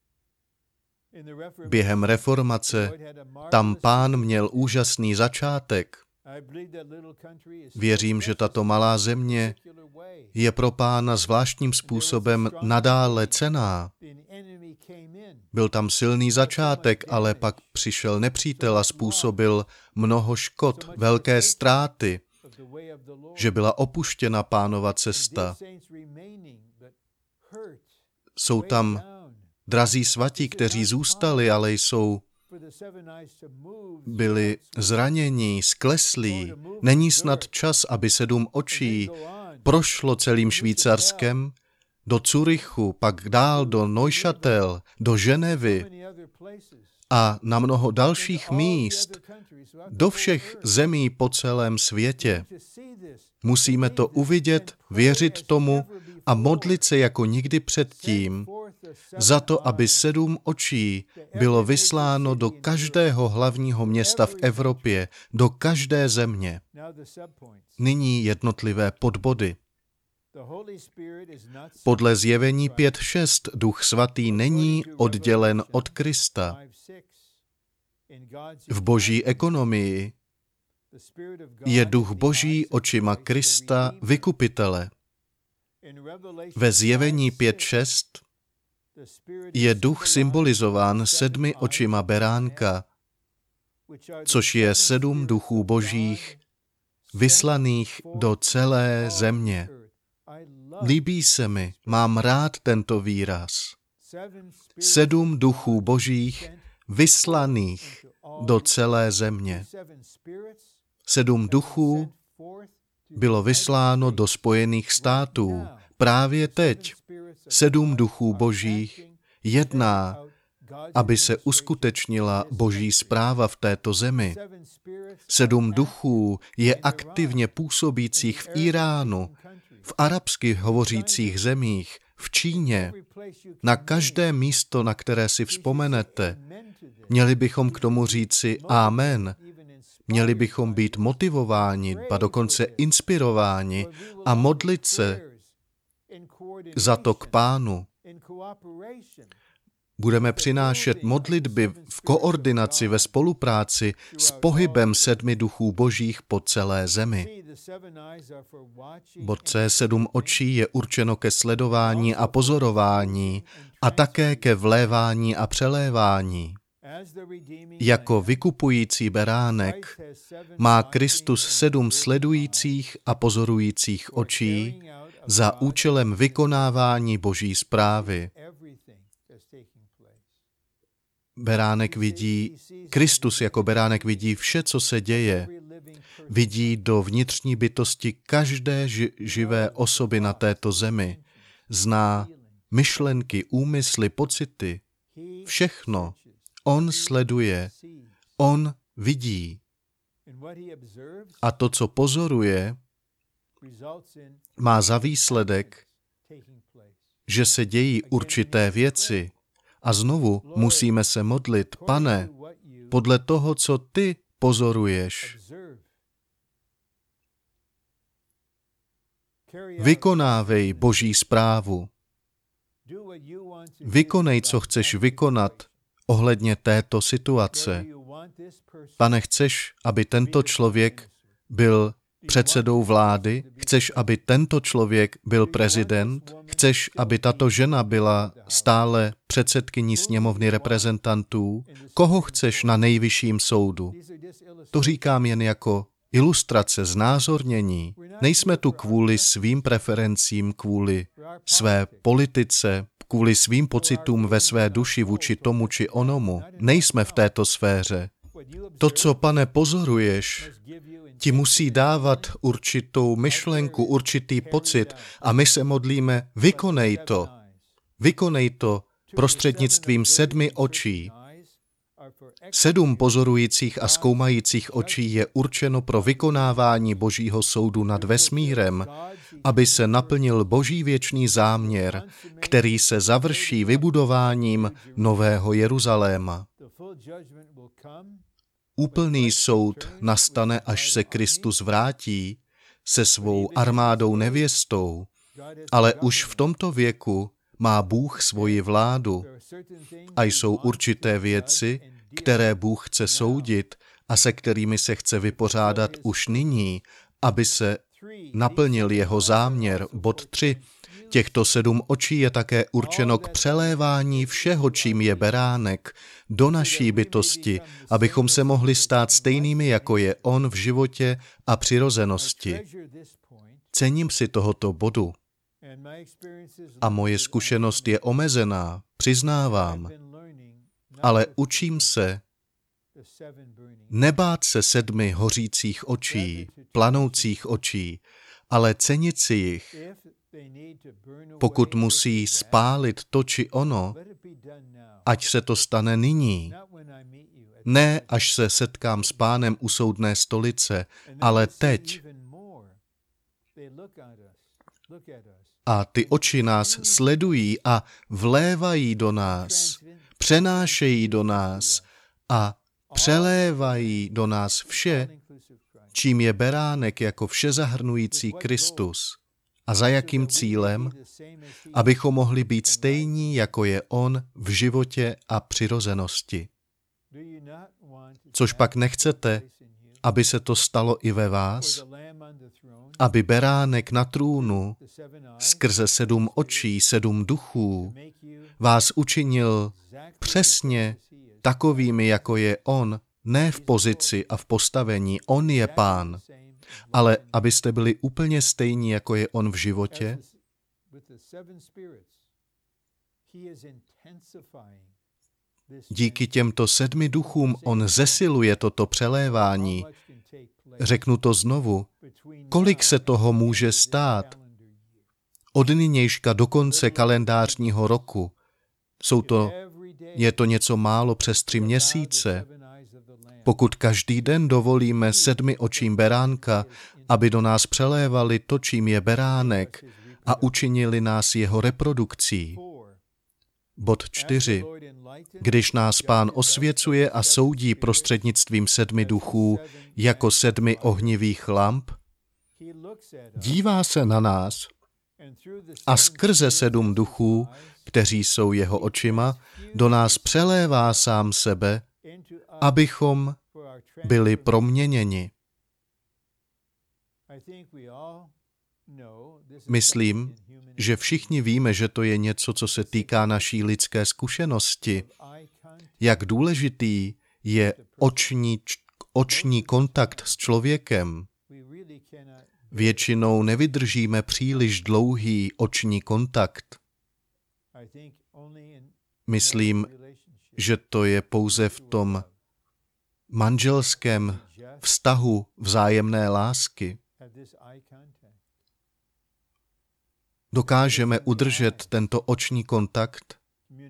Během reformace tam Pán měl úžasný začátek. Věřím, že tato malá země je pro Pána zvláštním způsobem nadále cenná. Byl tam silný začátek, ale pak přišel nepřítel a způsobil mnoho škod, velké ztráty, že byla opuštěna Pánova cesta. Jsou tam drazí svatí, kteří zůstali, ale byli zranění, skleslí. Není snad čas, aby 7 očí prošlo celým Švýcarskem, do Curychu, pak dál do Neuchâtel, do Ženevy a na mnoho dalších míst, do všech zemí po celém světě. Musíme to uvidět, věřit tomu a modlit se jako nikdy předtím za to, aby 7 očí bylo vysláno do každého hlavního města v Evropě, do každé země. Nyní jednotlivé podbody. Podle Zjevení 5.6 Duch Svatý není oddělen od Krista. V boží ekonomii je Duch Boží očima Krista vykupitele. Ve Zjevení 5.6 je duch symbolizován 7 očima beránka, což je 7 duchů božích vyslaných do celé země. Líbí se mi, mám rád tento výraz. 7 duchů božích vyslaných do celé země. 7 duchů bylo vysláno do Spojených států. Právě teď 7 duchů božích jedná, aby se uskutečnila boží správa v této zemi. 7 duchů je aktivně působících v Iránu, v arabsky hovořících zemích, v Číně, na každé místo, na které si vzpomenete. Měli bychom k tomu říci amen. Měli bychom být motivováni, a dokonce inspirováni a modlit se za to k Pánu. Budeme přinášet modlitby v koordinaci, ve spolupráci s pohybem 7 duchů božích po celé zemi. Bod C 7 očí je určeno ke sledování a pozorování a také ke vlévání a přelévání. Jako vykupující beránek má Kristus 7 sledujících a pozorujících očí za účelem vykonávání boží správy. Beránek vidí, Kristus jako beránek vidí vše, co se děje. Vidí do vnitřní bytosti každé živé osoby na této zemi. Zná myšlenky, úmysly, pocity. Všechno. On sleduje. On vidí. A to, co pozoruje, má za výsledek, že se dějí určité věci. A znovu musíme se modlit, Pane, podle toho, co ty pozoruješ. Vykonávej boží správu. Vykonej, co chceš vykonat ohledně této situace. Pane, chceš, aby tento člověk byl předsedou vlády? Chceš, aby tento člověk byl prezident? Chceš, aby tato žena byla stále předsedkyní sněmovny reprezentantů? Koho chceš na nejvyšším soudu? To říkám jen jako ilustrace, znázornění. Nejsme tu kvůli svým preferencím, kvůli své politice, kvůli svým pocitům ve své duši vůči tomu či onomu. Nejsme v této sféře. To, co, Pane, pozoruješ, ti musí dávat určitou myšlenku, určitý pocit a my se modlíme, vykonej to. Vykonej to prostřednictvím 7 očí. 7 pozorujících a zkoumajících očí je určeno pro vykonávání Božího soudu nad vesmírem, aby se naplnil Boží věčný záměr, který se završí vybudováním Nového Jeruzaléma. Úplný soud nastane, až se Kristus vrátí se svou armádou nevěstou, ale už v tomto věku má Bůh svoji vládu a jsou určité věci, které Bůh chce soudit a se kterými se chce vypořádat už nyní, aby se naplnil jeho záměr. Bod 3. Těchto 7 očí je také určeno k přelévání všeho, čím je beránek, do naší bytosti, abychom se mohli stát stejnými, jako je on v životě a přirozenosti. Cením si tohoto bodu. A moje zkušenost je omezená, přiznávám, ale učím se nebát se 7 hořících očí, planoucích očí, ale cenit si jich. Pokud musí spálit to či ono, ať se to stane nyní. Ne, až se setkám s Pánem u soudné stolice, ale teď. A ty oči nás sledují a vlévají do nás, přenášejí do nás a přelévají do nás vše, čím je beránek jako všezahrnující Kristus. A za jakým cílem? Abychom mohli být stejní, jako je on v životě a přirozenosti. Což pak nechcete, aby se to stalo i ve vás? Aby beránek na trůnu skrze 7 očí, 7 duchů vás učinil přesně takovými, jako je on, ne v pozici a v postavení, on je Pán, ale abyste byli úplně stejní, jako je on v životě. Díky těmto 7 duchům on zesiluje toto přelévání. Řeknu to znovu. Kolik se toho může stát? Od nynějška do konce kalendářního roku. Je to něco málo přes 3 měsíce. Pokud každý den dovolíme 7 očím beránka, aby do nás přelévali to, čím je beránek, a učinili nás jeho reprodukcí. Bod 4. Když nás Pán osvěcuje a soudí prostřednictvím 7 duchů jako 7 ohnivých lamp, dívá se na nás a skrze 7 duchů, kteří jsou jeho očima, do nás přelévá sám sebe, abychom byli proměněni. Myslím, že všichni víme, že to je něco, co se týká naší lidské zkušenosti. Jak důležitý je oční kontakt s člověkem. Většinou nevydržíme příliš dlouhý oční kontakt. Myslím, že to je pouze v tom manželském vztahu vzájemné lásky. Dokážeme udržet tento oční kontakt.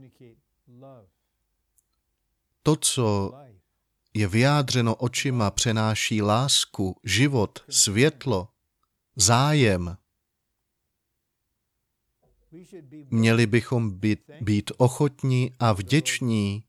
To, co je vyjádřeno očima, přenáší lásku, život, světlo, zájem. Měli bychom být ochotní a vděční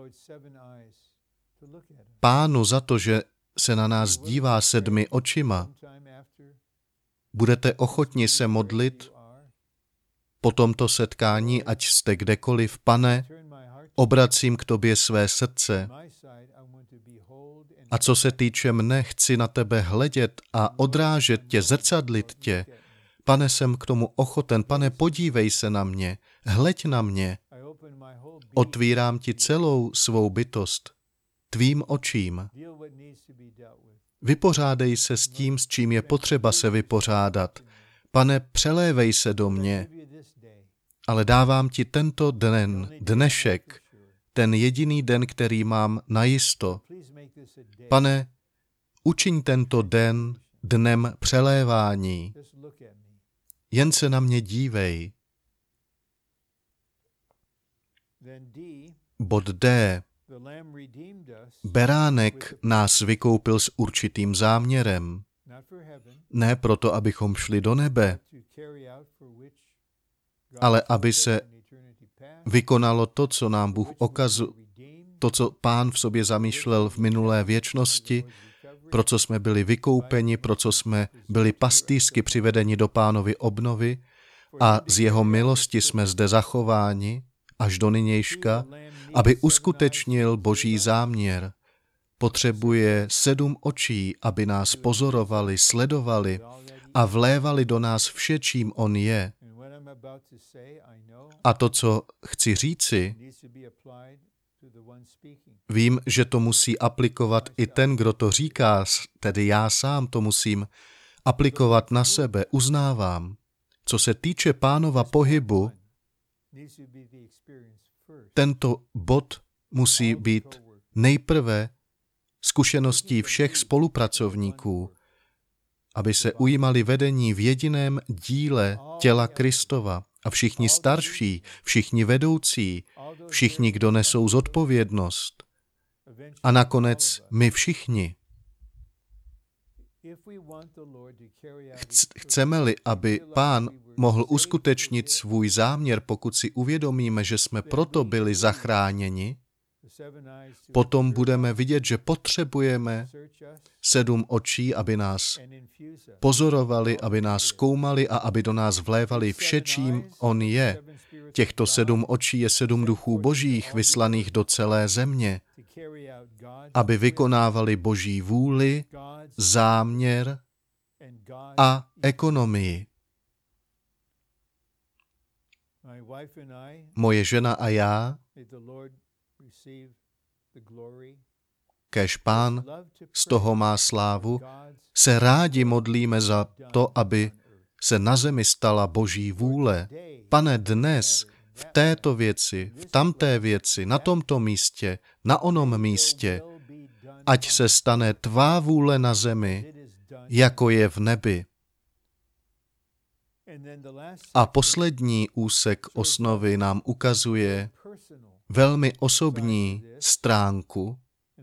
Pánu za to, že se na nás dívá 7 očima. Budete ochotni se modlit po tomto setkání, ať jste kdekoliv, Pane, obracím k tobě své srdce. A co se týče mne, chci na tebe hledět a odrážet tě, zrcadlit tě. Pane, jsem k tomu ochoten. Pane, podívej se na mě, hleď na mě. Otvírám ti celou svou bytost, tvým očím. Vypořádej se s tím, s čím je potřeba se vypořádat. Pane, přelévej se do mě. ale dávám ti tento den, dnešek, ten jediný den, který mám najisto. Pane, učiň tento den dnem přelévání. Jen se na mě dívej. Bod D. Beránek nás vykoupil s určitým záměrem. Ne proto, abychom šli do nebe, ale aby se vykonalo to, co nám Bůh to, co Pán v sobě zamýšlel v minulé věčnosti, pro co jsme byli vykoupeni, pro co jsme byli pastýřsky přivedeni do Pánovy obnovy a z jeho milosti jsme zde zachováni až do nynějška, aby uskutečnil Boží záměr. Potřebuje 7 očí, aby nás pozorovali, sledovali a vlévali do nás vše, čím on je. A to, co chci říci, vím, že to musí aplikovat i ten, kdo to říká, tedy já sám to musím aplikovat na sebe, uznávám. Co se týče Pánova pohybu, tento bod musí být nejprve zkušeností všech spolupracovníků, aby se ujímali vedení v jediném díle těla Kristova a všichni starší, všichni vedoucí, všichni, kdo nesou zodpovědnost a nakonec my všichni. Chceme-li, aby Pán mohl uskutečnit svůj záměr, pokud si uvědomíme, že jsme proto byli zachráněni, potom budeme vidět, že potřebujeme 7 očí, aby nás pozorovali, aby nás zkoumali a aby do nás vlévali vše, čím on je. Těchto 7 očí je 7 duchů božích vyslaných do celé země, aby vykonávali Boží vůli, záměr a ekonomii. Moje žena a já, kéž Pán z toho má slávu, se rádi modlíme za to, aby se na zemi stala Boží vůle. Pane, dnes, v této věci, v tamté věci, na tomto místě, na onom místě, ať se stane tvá vůle na zemi, jako je v nebi. A poslední úsek osnovy nám ukazuje velmi osobní stránku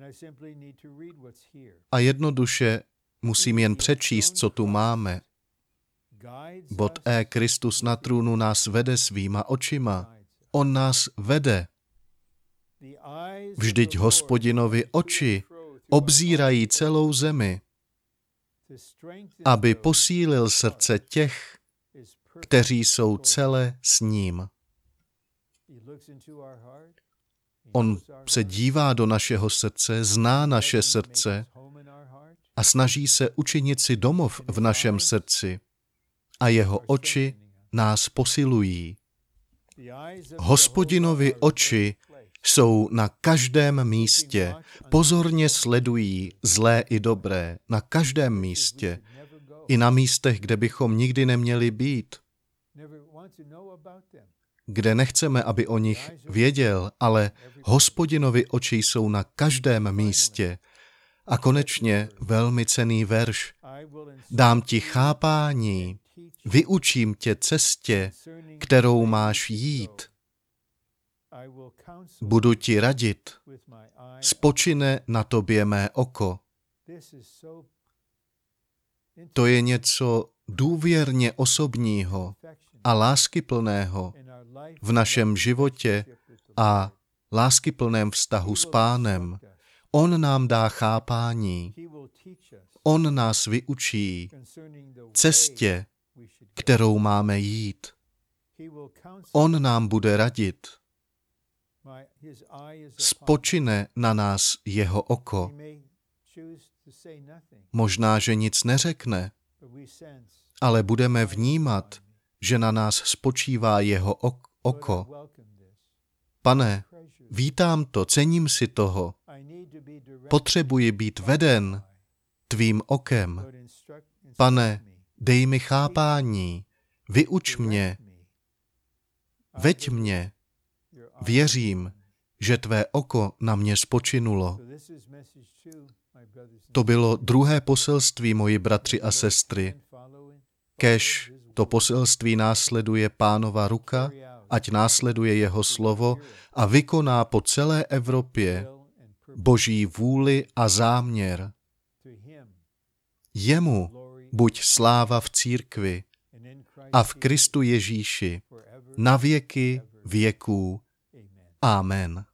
a jednoduše musím jen přečíst, co tu máme. Bod E. Kristus na trůnu nás vede svýma očima. On nás vede. Vždyť Hospodinovi oči obzírají celou zemi, aby posílil srdce těch, kteří jsou celé s ním. On se dívá do našeho srdce, zná naše srdce a snaží se učinit si domov v našem srdci. A jeho oči nás posilují. Hospodinovi oči jsou na každém místě, pozorně sledují zlé i dobré, na každém místě, i na místech, kde bychom nikdy neměli být, kde nechceme, aby o nich věděl, ale Hospodinovi oči jsou na každém místě. A konečně velmi cenný verš. Dám ti chápání, vyučím tě cestě, kterou máš jít. Budu ti radit. Spočine na tobě mé oko. To je něco důvěrně osobního a láskyplného v našem životě a láskyplném vztahu s Pánem. On nám dá chápání. On nás vyučí cestě, kterou máme jít. On nám bude radit. Spočine na nás jeho oko. Možná, že nic neřekne, ale budeme vnímat, že na nás spočívá jeho oko. Pane, vítám to, cením si toho. Potřebuji být veden tvým okem. Pane, dej mi chápání, vyuč mě, Veď mě, věřím, že tvé oko na mě spočinulo. To bylo druhé poselství, moji bratři a sestry. Kéž to poselství následuje Pánova ruka, ať následuje jeho slovo a vykoná po celé Evropě Boží vůli a záměr. Jemu buď sláva v církvi a v Kristu Ježíši na věky věků. Amen.